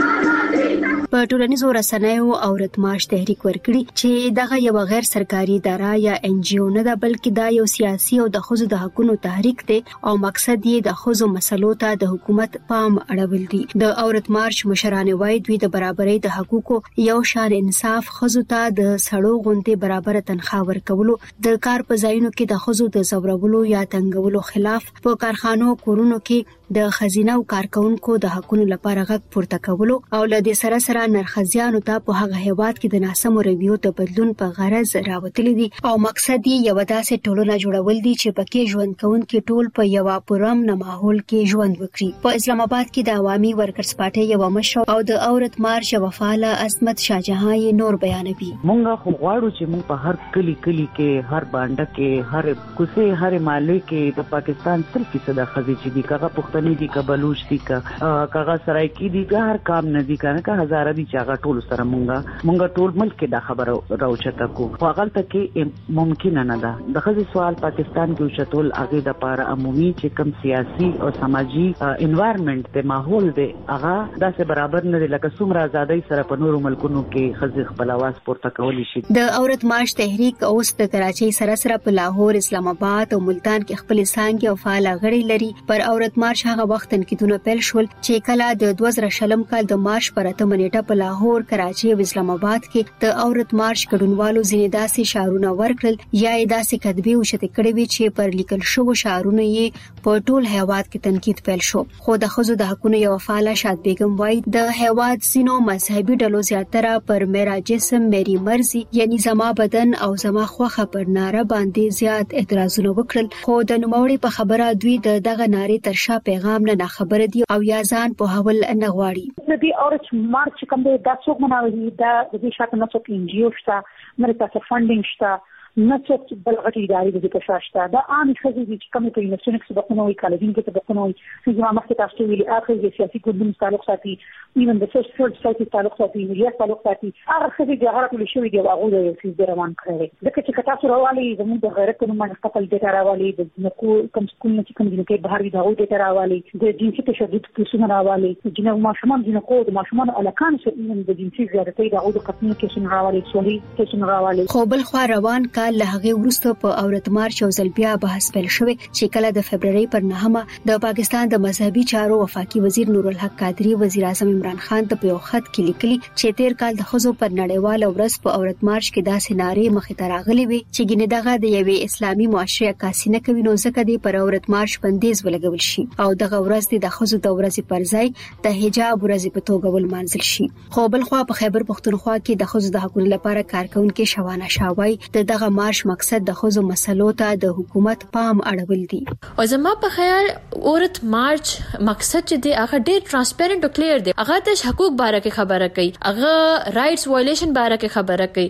په ټولنیزو رسنیو عورت مارچ تحریک ورکړي چې دغه یو غیر سرکاري اداره یا ان جی او نه ده، بلکې دا یو سیاسي او د ښځو د حقوقو تحریک دی او مقصد یې د ښځو مسلو ته د حکومت پام اړول دي. د عورت مارچ مشران وايي دوی د برابرۍ د حقوقو، یو شان انصاف، ښځو ته د سړو غونډې برابر تنخواه ورکولو، د کار په ځایونو کې د ښځو د زورولو یا تنګولو خلاف، په کارخانو کورونو کې د خزینه او کارکونکو د حقوقو لپاره غږ پورته کولو او له دې سره سره نرخزیانو ته په هغه هیواد کې د ناسمو رویو د بدلون په غرض راوتلي دي او مقصد یې یو داسې ټولنه جوړول دي چې پکې ژوند کوونکي ټول په یو پرامن ماحول کې ژوند وکړي. په اسلام آباد کې د عوامي ورکرز پارټي یو مشر او د عورت مارچ وفاله عصمت شاهجهان یې نور بیانوي. مونږ خو غواړو چې مونږ په هر کلی کلی کې، هر باندې کې، هر کوڅه، هر محله کې د پاکستان سل فیصد خزي چې دي کغه پښتني دي، کبلوچ دي، کغه سرایکی دي، هر کام نه دي کنه که هزار دي چې هغه ټول سره مونږه مونږ ټول ملک کې دا خبره راوچته کو. خو هغه ته کې ممکن نه ده. د خزي سوال پاکستان کې اوچتول هغه د لپاره عمومي چې کوم سیاسي او سماجی انوایرنمنت د ماحول دی هغه داسې برابر نه دی لکه څومره ازادۍ سره په نورو ملکونو کې خزي خپل आवाज پورته کولی شي. د عورت مارچ تحریک اوس د کراچۍ سره سره په لاهور، اسلام آباد او ملتان کې خپل څانګې او فعال غړي لري. پر عورت مارچ هغه وخت تنقیدونه پیل شول چې کله د دوه زره شلم کال د مارچ پر اتمه نیټه په لاهور، کراچۍ او اسلام آباد کې د عورت مارچ ګډونوالو ځینې داسې شعارونه ورکړل یا یې داسې کتبې وشته کړې وي چې پر لیکل شوو شعارونه یې په ټول هیواد کې تنقید پیل شو. خو د ښځو د حقوقو یو فعال شاد بیگم وایي د هیواد سینو مذهبي ډلو زیاتره پر میرا جسم میری مرزي یعنی زما بدن او زما خوخه پر ناره باندې زیات اعتراضونه وکړل. خو د نوموړي په خبره دوی د دغه نارې تر شا پیغام نه خبره دي او یا ځان په حول نه غواړي. د دې عورت مارچ کوم د تاسو مناوي دا د دې شاته نو څوک انجیو شته، مری تاسو فاندینګ شته، نه څوک بلغټي ادارې د ذکر شته. دا عام خزي چې کوم په یونیورسيټي کې سبقونه وي، کالجونو کې سبقونه وي، چې زما مخکې تاسو ویلي اخر د سیاسي ګوندونو تعلق ساتي، ایون د سوشل سايټي تعلق ساتي، میډیا تعلق ساتي. هغه خزي د هغه ټول شوی دی هغه د یو څه روان کړی. ځکه چې تاسو راوالي زموږ د غیرت په نوم خپل ډیټا راوالي، د نکو کوم سکول نه چې کوم د کې بهر د هغه ډیټا راوالي، د جنسي تشدد کیسونه راوالي، د جنو ماشومان د نکو د ماشومان الکان چې ایون د جنسي زیاتې د هغه د قتل کیسونه راوالي، سولي کیسونه راوالي. خو بل خو روان کال له هغه ورسته په عورت مارچ او زلبیا بحث پیل شوی چې کله د فبرवरी پر نهمه د پاکستان د مذهبي چارو وفاقي وزیر نور الحق قادری وزیر اعظم عمران خان ته په خط کې لیکلي چې تیر کال د خزو پر نړیواله ورځ په عورت مارچ کې داسې نارې مخې ته راغلي وي چې ګینه دغه د یوې اسلامي معاشره عکاسي نه کوي، نو ځکه دی پر عورت مارچ بندیز ولګول شي او دغه ورځ د خزو د ورځې پر ځای د حجاب ورځ په توګه ولمانځل شي. خو بل خو په خیبر پختونخوا کې د خزو د حقوقو لپاره کارکونکو شوانه شاوای د دغه مارچ مقصد د خزو مسلو ته د حکومت پام اړول دي. او زما په خیال عورت مارچ مقصد چې دی هغه ډیر ترانسپیرنت او کلیر دی. هغه د حقوق باره کې خبره کوي، هغه رائټس وایلیشن باره کې خبره کوي،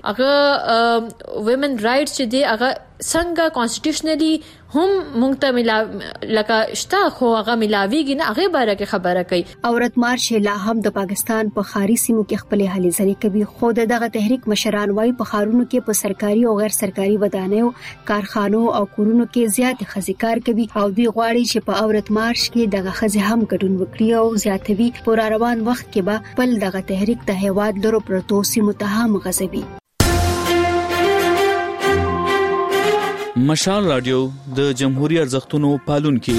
هغه ویمن رائټس چې دی هغه څنګه کانسټیټیوشنلی هم مونږ ته ملا لکه شته خو هغه ملاویږي نه، هغه باره کې خبره کوي. عورت مارچ لا هم د پاکستان په خاري سیمو کې خپل هلې ځلې کوي. خو دغه تحریک مشران وايي په خارونو کې په سرکاري او غیر سرکاري ودانیو، کارخانو او کورونو کې زیات خزي کار کوي او دوی غواړي چې په عورت مارچ کې دغه خزي هم ګډون وکړي او زیاتوي. پر روان وخت کې به بل دغه تحریک د هیواد لرو پروتو سیمو ته هم غځوي. مشال رادیو د جمهوریت ارزښتونو پالونکي.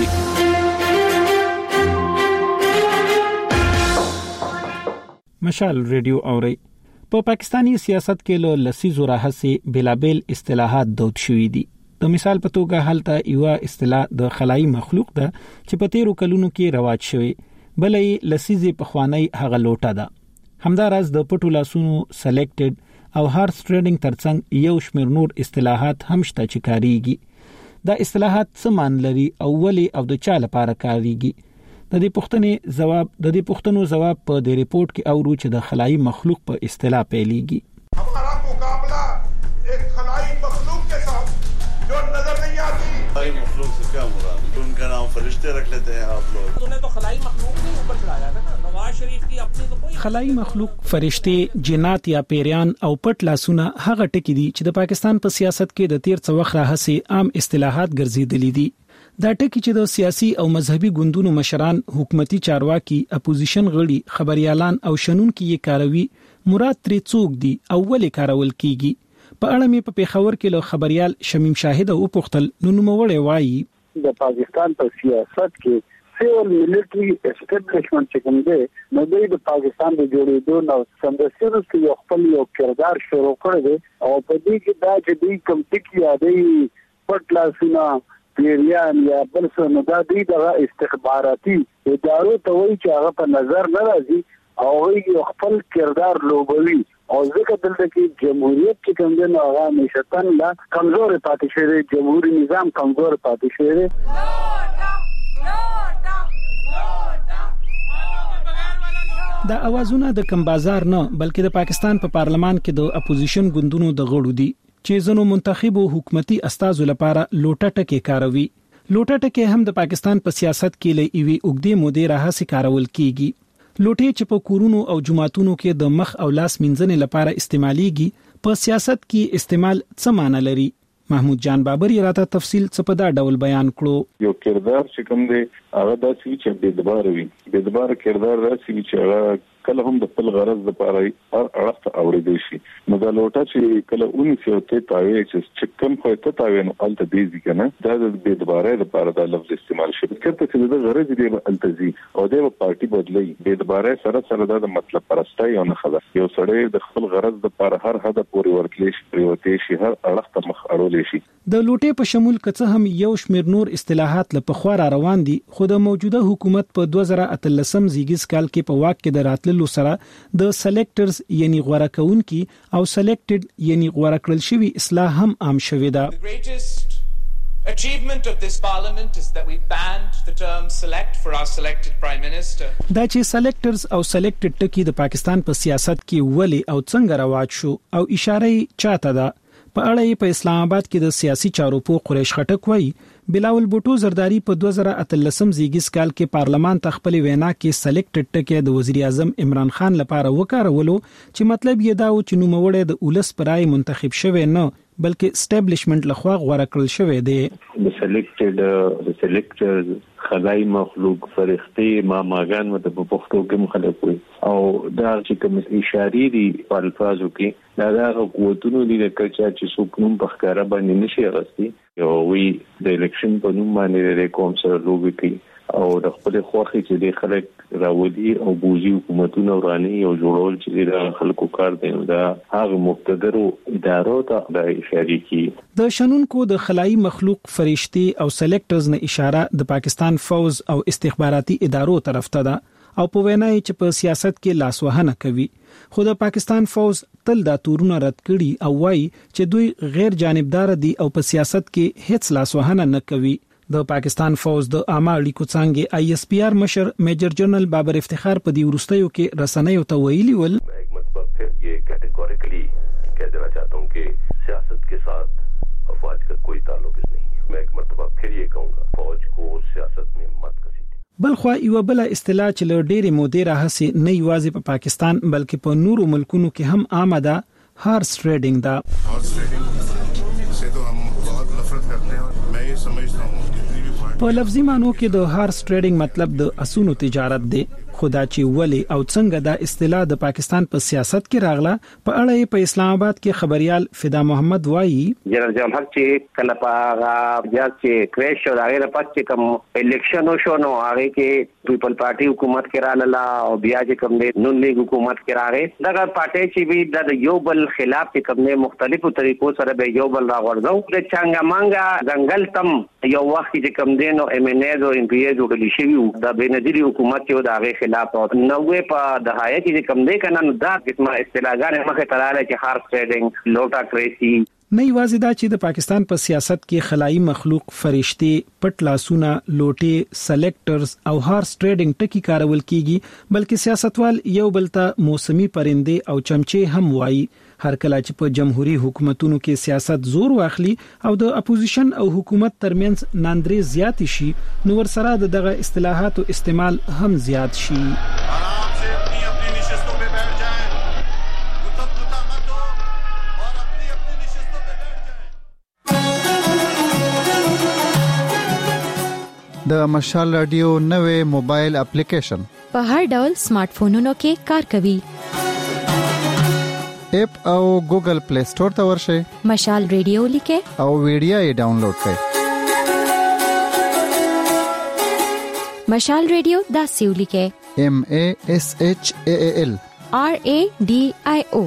مشال رادیو اوري په پاکستانی سیاست کې له لسیزو راهسي بلابل اصطلاحات دود شوې دي. د مثال په توګه هلته یو اصطلاح د خلایي مخلوق ده چې په تیرو کلونو کې رواج شوی، بلې لسیزې په خوانی هغه لوټه ده. همداراز د پټو لاسونو سلیکټډ او هارس ټریډینګ ترڅنګ یو شمېر نور اصطلاحات هم شته چې کاریږي. دا اصطلاحات څه معنی لري او ولې او د چا لپاره کاریږي؟ د دې پوښتنې جواب د دې پوښتنو جواب په دې ریپورت کې اورو چې د خلایي مخلوق په اصطلاح پیلېږي. हमारा मुकाबला एक खलाई मखलूक के साथ जो नजर नहीं आती. खलाई मखलूक से क्या मुराद? उनका नाम फरिश्ते रख लेते हैं आप लोग. उन्हें तो खलाई मखलूक नहीं ऊपर चढ़ाया था ना. नवाज शरीफ की अपनी तो कोई خلایي مخلوق فرشته جنات یا پیریان او پټ لاسونه هغه ټکي دي چې د پاکستان په سیاست کې د تیر څو وخت راهسي عام اصطلاحات ګرځېدلې دي. دا ټکي چې د سیاسي او مذهبي ګوندونو مشران، حکومتي چارواکي، اپوزیشن غړي، خبريالان او شنونکي یې کاروي، مراد ترې څوک دي او ولې کارول کیږي؟ په اړه مې په پیښور کې له خبريال شمیم شاهد او پختل نو نوموړی وایي د پاکستان په سیاست کې سیول ملټری اسټابلیشمنت چې کوم دی نو د پاکستان د جوړېدو نو سمدستانو کې یو خپل یو کردار شروع کړی دی او په دې کې دا چې دوی کوم ټکی یادې پټ لاسونه پیریان یا بل څه نو دا دوی د استخباراتي ادارو ته وایي چې هغه په نظر نه راځي او یو خپل کردار لوبوي او ځکه دلته کې جمهوریت چې کوم دی نو هغه نشتن لا کمزور پاتې شوی، جمهوریت نظام کمزور پاتې شوی. دا اوازونه د کم بازار نه بلکې د پاکستان په پا پارلمان کې د اپوزیشن ګوندونو د غړو دي چې زنو منتخبو حکومتي استازو لپاره لوټه ټکي کاروي. لوټه ټکي هم د پاکستان په سیاست کې لې ایوي اوګدې مودې راهسي کارول کیږي. لوټې چې په کورونو او جماعتونو کې د مخ او لاس مینځنې لپاره استعماليږي په سیاست کې استعمال څه معنی لري؟ محمود جان بابر یې راته تفصیل څه په دا ډول بیان کړو. یو کردار چې کوم دی هغه داسې چې بې دبار وي، بې دبار کردار داسې چې هغه کله هم د خپل غرض لپاره هر اړخ ته اوریدل شي. نو دا لوټه چې کله اونې څو ته تاوي چې کوم خو ته تاوي نو الته دی ځکه دا د بې دبارې لپاره دا لفظ استعمال شي. کله چې د غرض دی التزي او د پارټي بدلی بې دبارې سره سره دا د مطلب پرستای او نه خبر یو سړی د خپل غرض لپاره هر هدف پورې ورکلی شي، پریوتی شي، هر اړخ ته مخ اړول شي. د لوټې په شمول کڅه هم یو شمیر نور اصطلاحات لپاره خو را روان دي. خو د موجوده حکومت په دوه زره اتلسم زیږیز کال کې په واک کې د راتللو سره د سلیکټرز یعنی غوړه کونکي او سلیکټډ یعنی غوړه کړل شوی اصلاح هم عام شوې ده. Achievement of this parliament is that we banned the term select for our selected prime minister. دا چې سلیکټرز او سلیکټډ ټکی د پاکستان په سیاست کې ولې او څنګه رواج شو او اشاره چاته ده په اړه په اسلام آباد کې د سیاسي چارو په قریش خټک وایي بلاول بوټو زرداری په دوه زره اتلسم زیږیز کال کې پارلمان ته خپل وینا کې سلیکټډ ټکی د وزیر اعظم عمران خان لپاره وکړولو چې مطلب یې دا و چې نوموړی د اولس پرای منتخب شوی نه بلکې اسټابلیشمنت لخوا غوړه کړل شوی دی. د سلیکټډ د سلیکټرز خدای مخلوق فرښتې ما ماګان مت په پښتو کې مخالف وي او دا چې کوم اشاره دي په الفاظو کې دا د قوتونو دي چې چې څوک نوم په ښکارا باندې نشي غوښتي او وی د الیکشن په نوم باندې د کوم سره لوبي کوي او د خپل خوخي چې د خلک راوړي او بوزي حکومتونه وراني او جوړول چې د خلکو کار دی دا هغه مقتدرو ادارو ته د اشاره کی. د شنونکو د خلایي مخلوق فرشتي او سلیکټرز نه اشاره د پاکستان فوز او استخباراتي ادارو طرف ته ده او په وینای چې په سیاست کې لاسوهنه کوي. خو د پاکستان فوز تل دا تورونه رد کړي او وایي چې دوی غیر جانبدار دي او په سیاست کې هیڅ لاسوهنه نه کوي. د پاکستان فوز د عامه اړیکو څنګه آی ایس پی آر مشر میجر جنرال بابر افتخار په دی ورستیو کې رسنیو ته ویلي ول ایک مرتبہ پھر یہ کیٹیگوریکلی کہہ دینا چاہتا ہوں کہ سیاست کے ساتھ افواج کا کوئی تعلق نہیں ہے. میں ایک مرتبہ پھر یہ کہوں گا فوج کو سیاست میں مت گھسیٹئ. بلخوا یو بل اصطلاح چې له ډېرې مودې راهسي نه یوازې په پاکستان بلکې په نورو ملکونو کې هم عامه ده هارس ټریډینګ ده. Horse trading से तो हम बहुत नफरत करते हैं और मैं ये समझता हूँ په لفظي معنی کې د هارس ټریډینګ مطلب د اسونو تجارت دی. خدا چې ولی او څنګه دا اصطلاح د پاکستان په سیاست کې راغله په اړه په اسلام آباد کې خبريال فدا محمد وایي جنرال جان حق چې کله پاغه بیا چې کریش او هغه پات چې کوم الیکشن شو نو هغه کې پیپل پارټي حکومت کې رااله او بیا چې کوم نون لیگ حکومت کې راغی دا پارټي چې وی د یو بل خلاف چې کوم مختلفو طریقو سره به یو بل راغورځو د چنګا مانګا ځنګل تم یو وخت چې کم دینو ایم ان ای او ام پی ای جوړل شي د بنظیری حکومت کې د هغه خلاف او نوې په دهایه کې کم دی کنه نو دا قسمه اصطلاحګان مخه تراله چې هارس ټریډینګ لوټا کریسی نه یوازې دا چې د پاکستان په سیاست کې خلایي مخلوق فرشتي پټ لاسونه لوټي سلیکټرز او هارس ټریډینګ ټکی کارول کیږي بلکې سیاستوال یو بل ته موسمي پرنده او چمچي هم وایي هر کله چې په جمهوریت حکومتونو کې سیاست زور واخلي او د اپوزیشن او حکومت ترمنځ ناندري زیات شي نو ورسره دغه اصطلاحات او استعمال هم زیات شي. د مشال رادیو نوې موبایل اپلیکیشن په هر ډول سمارټ فونونو کې کار کوي. اپ او ګوګل پلی سٹور ته ورشئ. مشال رادیو لیکه او ویډیو یې ډاونلوډ کړئ. مشال رادیو دا سیو لیکه M A S H A A L R A D I O.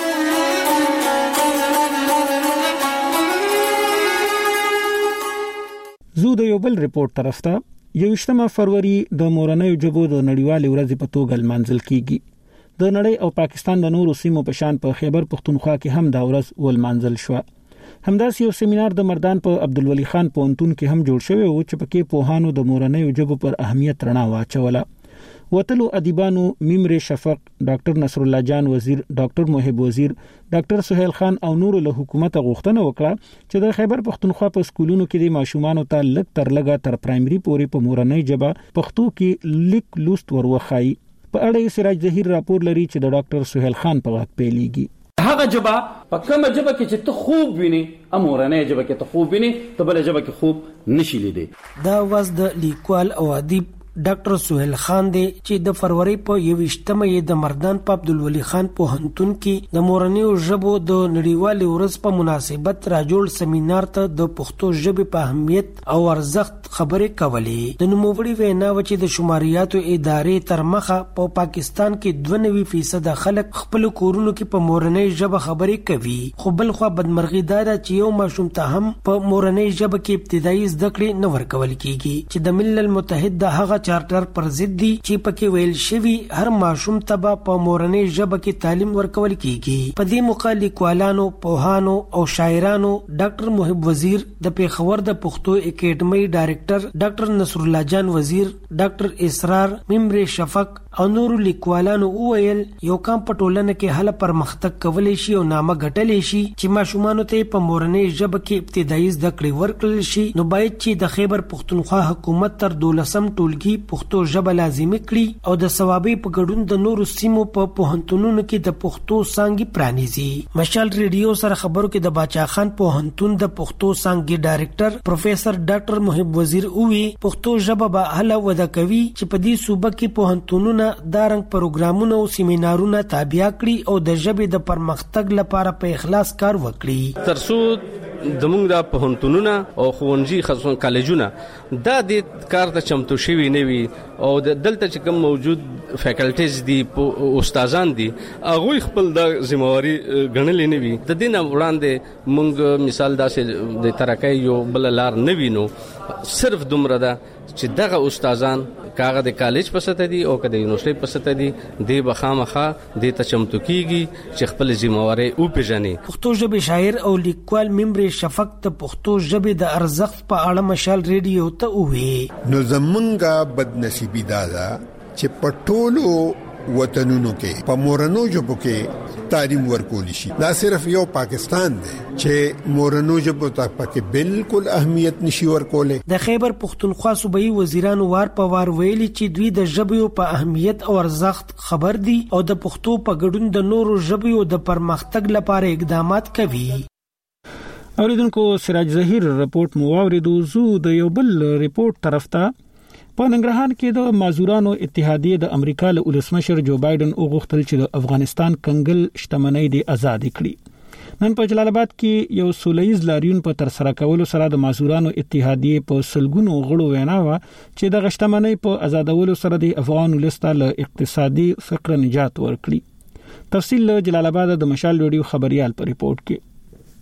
زو د یو بل ریپورت طرف ته یوشتمه فروری د مورنۍ جبو د نړیوال ورځ په توګه لمانځل کیږي. د نړۍ او پاکستان د نورو سیمو په شان په خیبر پختونخوا کې هم دا ورځ ولمانځل شو. همداسې یو سیمینار د مردان په عبدالولي خان پونتون کې هم جوړ شوی او چې پکې پوهانو د مورنۍ جبو پر اهمیت رڼا واچوله. وتلو ادیبانو ممر شفق، ډاکټر نصر الله جان وزیر، ډاکټر محب وزیر، ډاکټر سہیل خان او نور له حکومت غوښتنه وکړه چې د خیبر پختونخوا په سکولونو کې د ماشومانو ته لږ تر لږه تر پرایمري پورې په مورنۍ جبه پښتو کې لیک لوست وروخایي. په اړه سراج ظهیر راپور لري چې د ډاکټر سہیل خان په غږ پیلېږي. هغه جبه په کومه جبه کې چې ته خوب ویني امورنه جبه کې ته خوب ویني ته بل جبه کې خوب نشي لیدي. دا واز د لیکوال او ادیب ډاکټر سہیل خان دی چې د فروری په یوشتمه یې د مردان په عبدالولي خان پوهنتون کې د مورنیو ژبو د نړیوال ورځ په مناسبت راجوړ سیمینار ته د پښتو ژبې په اهمیت او ارزښت خبرې کولې. د نوموړي وینا و چې د شماریاتو ادارې تر مخه په پاکستان کې دوه نوي فیصد خلک خپل کورونو کې په مورنۍ ژبه خبرې کوي، خو بل خو بدمرغي دا ده چې یو ماشوم ته هم په مورنۍ ژبه کې ابتدایي زده کړې نه ورکول کیږي چې د ملل متحد د هغه چارټر پر ضد دي چې پکې ویل شوی هر ماشوم ته په مورنۍ ژبه کې تعلیم ورکول کیږي. په دې موقع لیکوالانو، پوهانو او شاعرانو ډاکټر محب وزیر، د پیښور د پښتو اکیډمۍ ډایریکټر ډاکټر نصر الله جان وزیر، ډاکټر اسرار، ممر شفق او نور لیکوالانو وویل یو کام په ټولنه کې هله پرمختګ کولای شي او نامه ګټلې شي چې ماشومانو ته په مورنۍ ژبه کې ابتدایي زده کړې ورکړل شي. نو باید چې د خیبر پختونخوا حکومت تر دولسم ټولګي پښتو ژبه لازمي کړي او د ثوابي په ګډون د نورو سیمو په پوهنتونونو کې د پښتو څانګې پرانیزي. مشال ریډیو سره خبرو کې د باچا خان پوهنتون د پښتو څانګې ډایریکټر پروفیسور ډاکټر محب وزیر اووی پښتو ژبه به هله وده کوي چې په دې صوبه کې پوهنتونونه دا رنګ پروګرامونه او سیمینارونه تابع کړي او د ژبې د پرمختګ لپاره په اخلاص کار وکړي. ترڅو زموږ د پوهنتونونه او ښوونځي خاصون کالجونه دا د کار ته چمتو شوي نه وي او د دلته چې کوم موجود فیکلټیز دي استادان دي هغه خپل د ذمہواری غنلې نه وي. د دې نه وړاندې موږ مثال داسې د ترقۍ یو بل لار نه وینو، صرف دومره ده چې دغه استادان کاغه د کالج په سطح دي او کله د یونیورسيټي په سطح دي د بخامخه د تچمتو کیږي چې خپل ذمہواری او پیژني. پښتو ژبې شاعر او لیکوال ممر شفق ته پښتو ژبې د ارزښت په اړه مشال ریډیو ته وویل نو زمونږه بدنصیبی دا ده چې پټولو وطنونو کې په مورنو ژبو کې تعلیم ورکول شي. دا صرف یو پاکستان دی چې مورنو ژبو ته پکې بالکل اهمیت نشي ورکولې. د خیبر پختونخوا صوبایي وزیرانو وار په وار ویلي چې دوی د ژبو په اهمیت او ارزښت خبر دي او د پښتو په ګډون د نورو ژبو د پرمختګ لپاره اقدامات کوي. اوریدونکو سراج ظهیر رپورت مو اوریدو. زو د یو بل رپورت طرف ته په ننګرهار کې د مازورانو اتحادیه د امریکا له ولسمشر جو بایدن وغوښتل چې د افغانستان کنګل شتمنۍ د آزاد کړي. نن په جلال آباد کې یو سولهییز لاریون په تر سره کولو سره د مازورانو اتحادیه په سلګونو غړو وینا و چې د غشتمنۍ په آزادولو سره د افغان ولسته له اقتصادي فقر نجات ورکړي. تفصیل له جلال آباد د مشال ریډیو خبريال په ریپورت کې.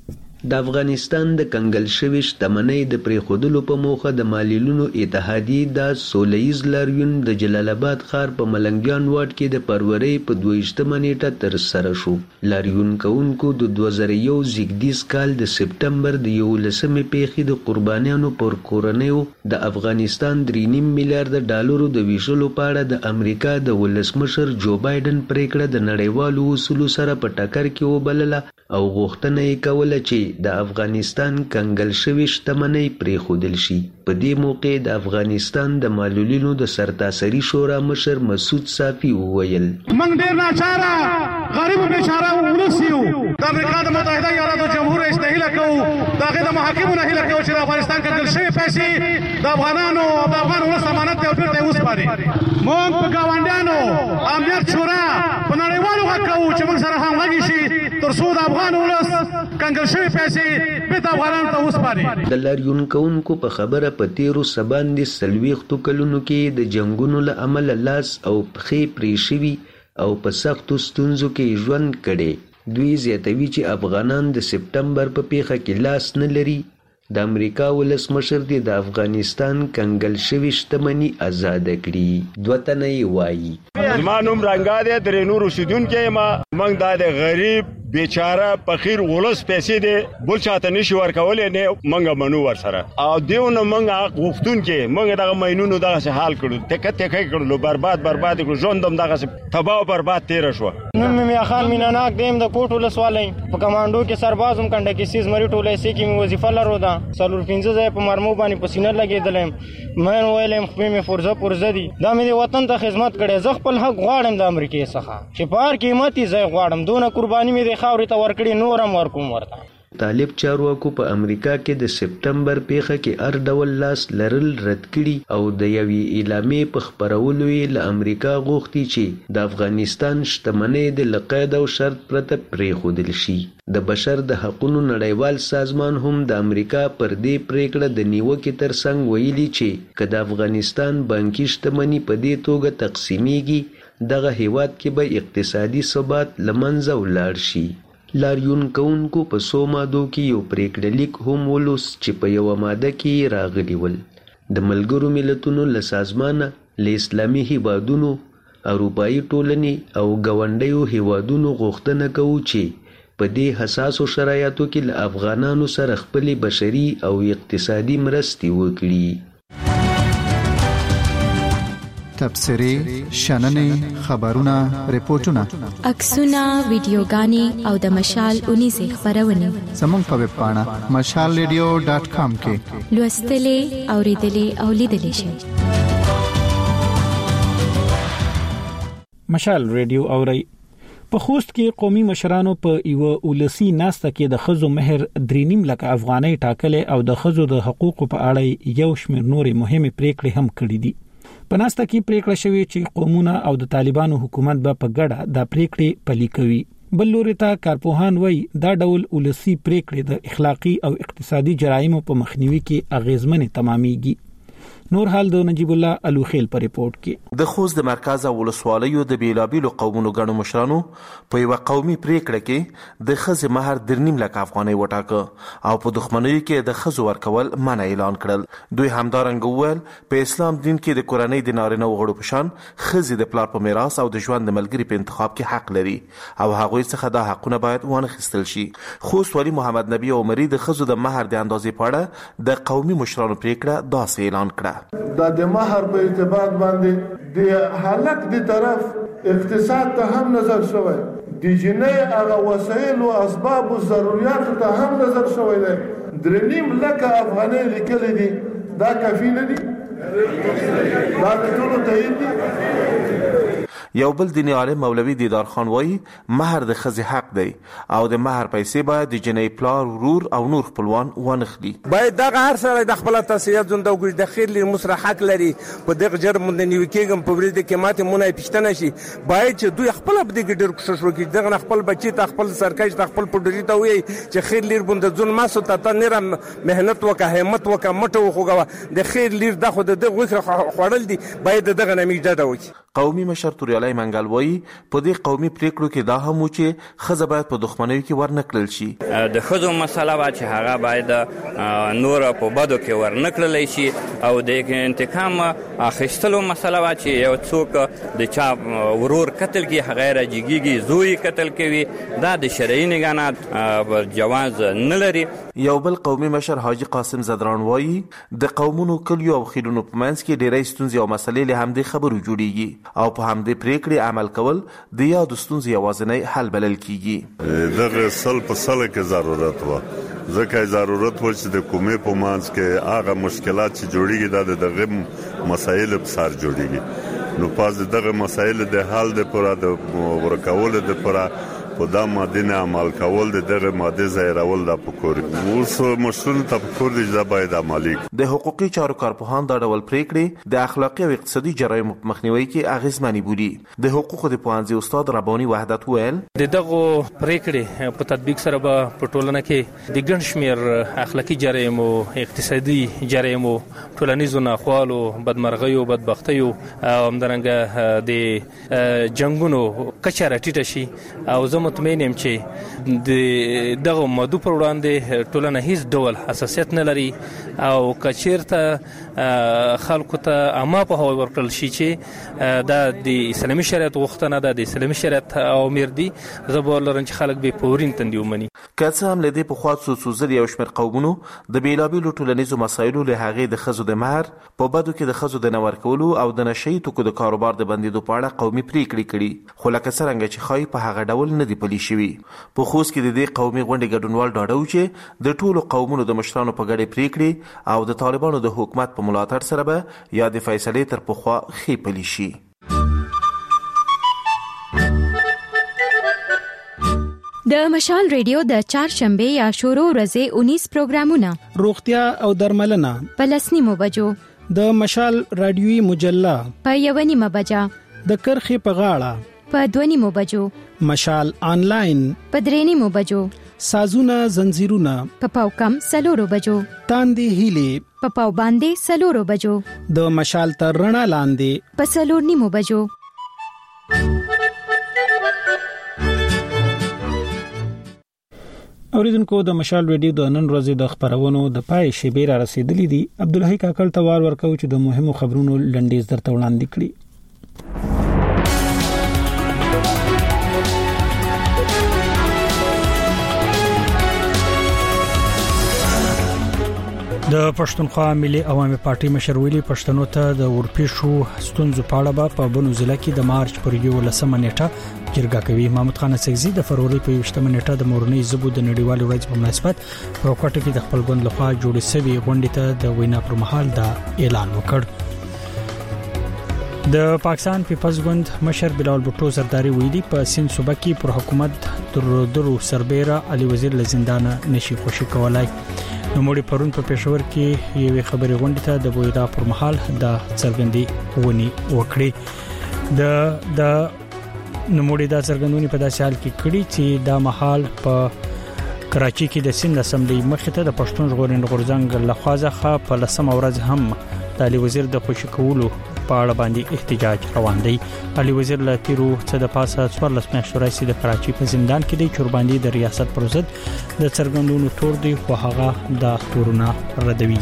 د افغانستان د کنګل شوي شتمنۍ د پریښودلو په موخه د معلولینو اتحادیې د سولیز لاریون د جلال آباد ښار په ملنګیان واټ کې د فروری په دویشتمه نیټه ترسره شو. لاریون کوونکو د دوه زره یو زیږدیز کال د سپټمبر د یولسمې پیښې د قربانیانو پر کورنیو د افغانستان درې نیم میلیارډ ډالرو د ویشلو په اړه د امریکا د ولسمشر جو بایدن پریکړه د نړیوالو اصولو سره په ټکر کې وبلله او غوښتنه یې کوله چې د افغانستان کنګل شوي شتمنۍ پرېښودل شي. په دې موقع د افغانستان د معلولینو د سرتاسري شورا مشر مسعود صافي وویل موږ ډېر ناچاره غریب بیچاره ولس یو. د امریکا د متحده ایالاتو جمهور رئیس ته هیله کوو د هغې د محاکمو نه هیله کوو چې د افغانستان کنګل شوي پیسې د افغانانو او د افغان ولس امانت دی او بېرته یې وسپاري. موږ په ګاونډیانو امنیت شورا په نړیوالو غږ کوو چې موږ سره همغږي شي تر څو د افغان ولس کنګل شوي پیسې بېرته افغانانو ته وسپاري. د لاریون کوونکو په خبره په تیرو څه باندې څلوېښتو کلونو کې د جنګونو له امله لاس او پښې پرې شوي او په سختو ستونزو کې ژوند کړی. دوی زیاتوي چې افغانان د سپټمبر په پیښه کې لاس نه لري. د امریکا ولسمشر دی د افغانستان کنګل شوي شتمني آزاده کړي. دوه تنه یې وایي زما نوم رنګا دی درې نور اوسېدونکی یم. موږ دا د غریب بیچاره فقیر ولس پیسې دی بل چاته نشي ورکولی نه موږ منو ورسره او دیو نه موږ حق غوښتونکي موږ دغه مینونو دغسې حال کړو تکه تکه کړلو برباد برباد کړو ژوند هم دغسې تباه او برباد تېره شوه. نوم مې میا خان میناناک دی د کوټ ولسوالۍ په کمانډو کې سرباز هم کنډکي سیز مري ټوله سې کې مې وظیفه لرو ده څلور پنځه ځایه په مرمو باندې په سینه لګېدلی یم. مین ویلی یم خپې مې فرزه پرزه دي دا مې د وطن ته خدمت کړی. زه خپل حق غواړم د امریکې څخه چې په هر قیمت یې ځای غواړم. دونه قرباني مې د خاورې ته ورکړي نور هم ورکوم ورته. طالب چارواکو په امریکا کې د سپټمبر پیښه کې هر ډول لاس لرل رد کړي او د یوې اعلامیې په خپرولو یې له امریکا غوښتي چې د افغانستان شتمنۍ د له قید او شرط پرته پرېښودل شي. د بشر د حقونو نړیوال سازمان هم د امریکا پر دې پریکړه د نیوکې ترڅنګ ویلي چې که د افغانستان بانکي شتمني په دې توګه تقسیمیږي دغه هیواد کې به اقتصادي ثبات له منځه ولاړ شي. لاریون کوونکو په څو مادو کې یو پریکړه لیک هم ولوست چې په یوه ماده کې راغلي ول د ملګرو ملتونو له سازمانه له اسلامي هیوادونو اروپایي ټولنې او ګاونډیو هیوادونو غوښتنه کوو چې په دې حساسو شرایطو کې له افغانانو سره خپلې بشري او اقتصادي مرستې وکړي. تبصرې شننې خبرونه ریپورتونه عکسونه ویډیوګانې او د مشال اونیزې خبرونه زموږ په ویب پاڼه مشال ریډیو ډاټ کام کې لوستلې اوریدلې او لیدلې شئ. مشال ریډیو اوري په خوست کې قومي مشرانو په یو ولسی ناسته کې د خزو مهر درې نیم لک افغانۍ ټاکلې او د خزو د حقوقو په اړه یو شمېر نورې مهمه پریکړې هم کړې دي. په ناسته کې پریکړه شوې چې قومونه او د طالبانو حکومت به په ګډه د پریکړې پلي کوي. بل لوري ته کارپوهان وایي دا ډول ولسی پریکړې د اخلاقی او اقتصادي جرایمو په مخنیوي کې اغیزمنې تمامېږي. نور حال د نجیب الله الوخیل په ریپورت کې د خوست د مرکز او ولسوالیو د بیلابیلو قومونو غنو مشرانو په یو قومي پریکړه کې د خزې مہر درنیم لک افغانۍ وټاکه او په دښمنۍ کې د خزو ورکول منع اعلان کړل. دوی همدارنګ وویل په اسلام دین کې د کورنۍ د نارینه وغړو په شان خزې د پلار په میراث او د ژوند د ملګری په انتخاب کې حق لري او هغوی څخه دا حقونه باید وانخیستل شي. خوست ولی محمد نبی عمری د خزو د مہر د اندازې په اړه د قومي مشرانو پریکړه داسې اعلان کړه. دا د مہر په اعتبار باندې د حالت دی طرف اقتصاد ته هم نظر شوی د جنې هغه وسایل او اسباب او ضرورت ته هم نظر شوی دی. درنیم لکه افغانۍ لیکل دي دا کافی نه دي دا د ټولو تایید دي. یو بل دیني عالم مولوي دیدار خان وایي مہر د خزې حق دی او د مہر پیسې باید د جنۍ پلار ورور او نور خپلوان وانخلي. باید دغه هر سره د خپل تاسیات زنده وګړي د خیر لري مسره حق لري په دغه جرم باندې نیو کېږم په ورځ کې ماته مونږه پښتنه شي باید چې دوی خپل په دې ډېر کوشش وکړي دغه خپل بچی ته خپل سرکښ ته خپل پډری ته وي چې خیر لري باندې ځون ماسو ته نه مهنت وکه همت وکه مټو خوګه د خیر لري د خو دغه خوړل دي باید دغه نامې جده وکړي. قومي مشر توریالای منګل وایي په دې قومي پریکړو کې دا هم و چې ښځه باید په دښمنیو کې ورنکړل شي. د ښځو مسله وه چې هغه باید نور په بدو کې ورنکړلی شي او د انتقام اخیستلو مسله وه چې یو څوک د چا ورور قتل کړي هغه یې راجګېږي زوی قتل کوي دا د شرعي نګانات جواز نه لري. یو بل قومي مشر حاجي قاسم زدران وایي د قومونو کلیو او خیلونو په منځ کې ډېری ستونزې او مسلې له همدې خبرو جوړیږي او په همدې پریکړې عمل کول د یادو ستونزې یوازینی حل بلل کیږي. دغه سل په سل کې ضرورت و ځکه ضرورت و چې د قومي په منځ کې هغه مشکلات چې جوړیږي دا د دغه مسایل په سر جوړیږي نو پاس دغه مسایل د حل لپاره د ورکول لپاره په دا ماده نه عمل کول د دغه ماده ځایرول د پکور اوس مشروع تفکر د ځای باید عملي د حقوقي چارو کارپوهان دا ډول پریکړې د اخلاقي او اقتصادي جرایم په مخنیوي کې اغیزمنې بولي. د حقوقو د پوهنځي استاد رباني وحدت ویل د دغه پریکړې په تطبیق سره به په ټولنه کې د ګڼ شمېر اخلاقي جرایم او اقتصادي جرایم او ټولنیزو ناخوالو بدمرغیو بدبختیو او همدارنګه د جنگونو کچه راټیټه شي او زه مطمئن یم چې د دغه مادو پر وړاندې ټولنه هیڅ ډول حساسیت نه لري او کچیرته خلکو ته عامه پوهاوی ورکړل شي چې دا د اسلامي شریعت غوښتنه ده د اسلامي شریعت اوامر دي زه به لرم چې خلک به پورین تندي ومني. که څه هم له دې پخوا څو څو ځلې یو شمېر قومونو د بېلابېلو ټولنیزو مسایلو له هغې د ښځو د مهر په بدو کې د ښځو د نه ورکولو او د نشه یي توکو د کاروبار د بندېدو په اړه قومي پریکړې کړي خو لکه څرنګه چې ښایي په هغه ډول نه دي پلي شوي. په خوست کې د دې قومي غونډې ګډونوال ډاډه و چې د ټولو قومونو د مشرانو په ګډې پریکړې او د طالبانو د حکومت په ملاتړ سره به یا د فیصلې تر پخوا ښې پلي شي. د مشال ریډیو د چهارشنبه یا شروع ورځې انیس پروګرامونه روغتیا او درملنه په لسنیمو بجو د مشال رادیوي مجله په یو نیمه بجه د کرخې په غاړه په دوه نیمو بجو مشال آنلاین په درې نیمو بجو سازونه زنجیرونه په پاو کم سلورو بجو تاندې هیلې په پاو باندې سلورو بجو د مشال تر رڼا لاندې په سلور نیمو بجو. اوریدونکو د مشال ریډیو د نن ورځې د خبرونو د پای شیبې را رسیدلې دي. عبدالحی کاکړ ته وار ورکو چې د مهمو خبرونو لنډیز درته وړاندې کړي. د پښتونخوا ملي عوامي پارټي مشر ویلي پښتنو ته د ورپېښو ستونزو په اړه به په بنو ضلع کې د مارچ پر یولسمه نیټه جرګه کوي. محمود خان سګزي د فروری په یوشتمه نیټه د مورنۍ ژبو د نړیوال ورځ په مناسبت په کوټه کې د خپل ګوند لخوا جوړې شوی غونډې ته د وینا پر مهال دا اعلان وکړ. د پاکستان پیپلز ګوند مشر بلال بوټو زرداری ویلي په سین صوبه کې پر حکومت درو سربېره علي وزیر لزندان نشي خوشي کولای. نوموړي پرون په پېښور کې یوې خبري غونډې ته د بویدا پر مهال د څرګندې ونی وکړي. د د نوموړي د څرګندونې په داسې حال کې کړي چې دا مهال په کراچي کې د سند اسمبلی مخې ته د پښتون ژغورنې غورځنګ لخوا ځخه په لسمه ورځ هم د علي وزیر د خوشي کولو په اړه باندې احتجاج روان دی. علي وزیر له تیرو څه د پاسه څوارلس میاشتو راهیسې د کراچي په زندان کې دی چې ورباندې د ریاست پر ضد د څرګندونو تور دی خو هغه د تورونه ردوي.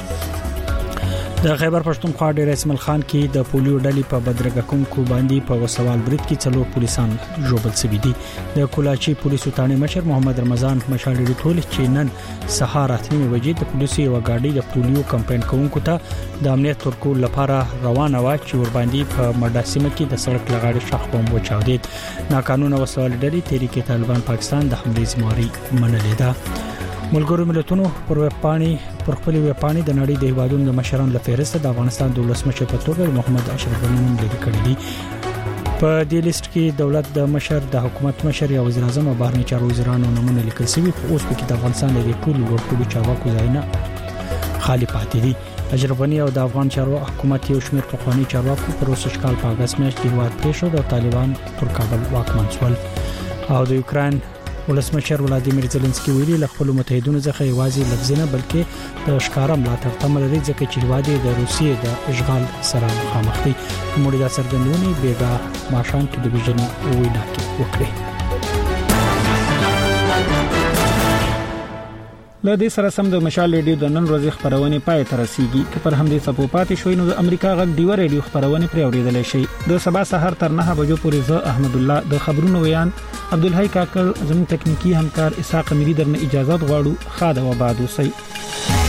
د خیبر پښتونخوا ډیر اسماعیل خان کې د پولیو ډلې په بدرګه کوونکو باندې په وسوال برید کې څلور پولیسان ژوبل شوي دي. د کولاچي پولیسو ثاني مشر محمد رمضان مشال ډیټول چې نن سهار اته بجې د پولیسو یو غاډي د پولیو کمپاین کوونکو ته د امنیت ورکول لپاره روانه و چې ور باندې په مډاسمه کې د سړک لغاړي شخ بم وچاودید. ناقانونه وسوال ډلې تحریک طالبان پاکستان د حملې ذمہواری منلې ده. ملګرو ملتونو پر وپانی پر خپل وپانی د نړۍ د هیوادونو د مشرانو لپاره فهرست د افغانستان د ولسمشر په توګه محمد اشرف غنی نوم لیکل کړی دی. په دې لیست کې دولت د مشر د حکومت مشر یا وزیر اعظم او بهرنی چارو وزیرانو نومونه لیکل شوي. اوس په کې د افغانستان د ټولو لوړپوړو چارواکو ځایونه خالی پاتې دي. اشرف غنی او د افغان چارو حکومت یو شمېر پخوانی چارواکو پر اوسه کال په اگست میاشت کې هیواد پریښود او طالبان پر کابل واکمن شول. او د یوکرين ولسمشر ولادیمیر زيلنسکي ویلي له خپل متحدینو څخه یوازې لفظ نه بلکې د ښکارا ملاتړ تمه لري ځکه چې هیواد د روسیې د اشغال سره مخامخ دی. موږ دا څرګندونې بیګا ماشان کې د ویژن وینا کې وکړې. له دې سره سم د مشال ریډیو د نن ورځې خبرونه پای ته رسیدي. که پر همدې سپو پاتې شوي نو د امریکا غږ ډیو ریډیو خبرونه پرې اوریدلای شي. د سبا سحر تر نه بجو پورې زه احمد الله د خبرونو ویان عبدالحی کاکل زموږ تکنیکی همکار اسحاق میری درنه اجازه غواړو. خاده و بعد وسی.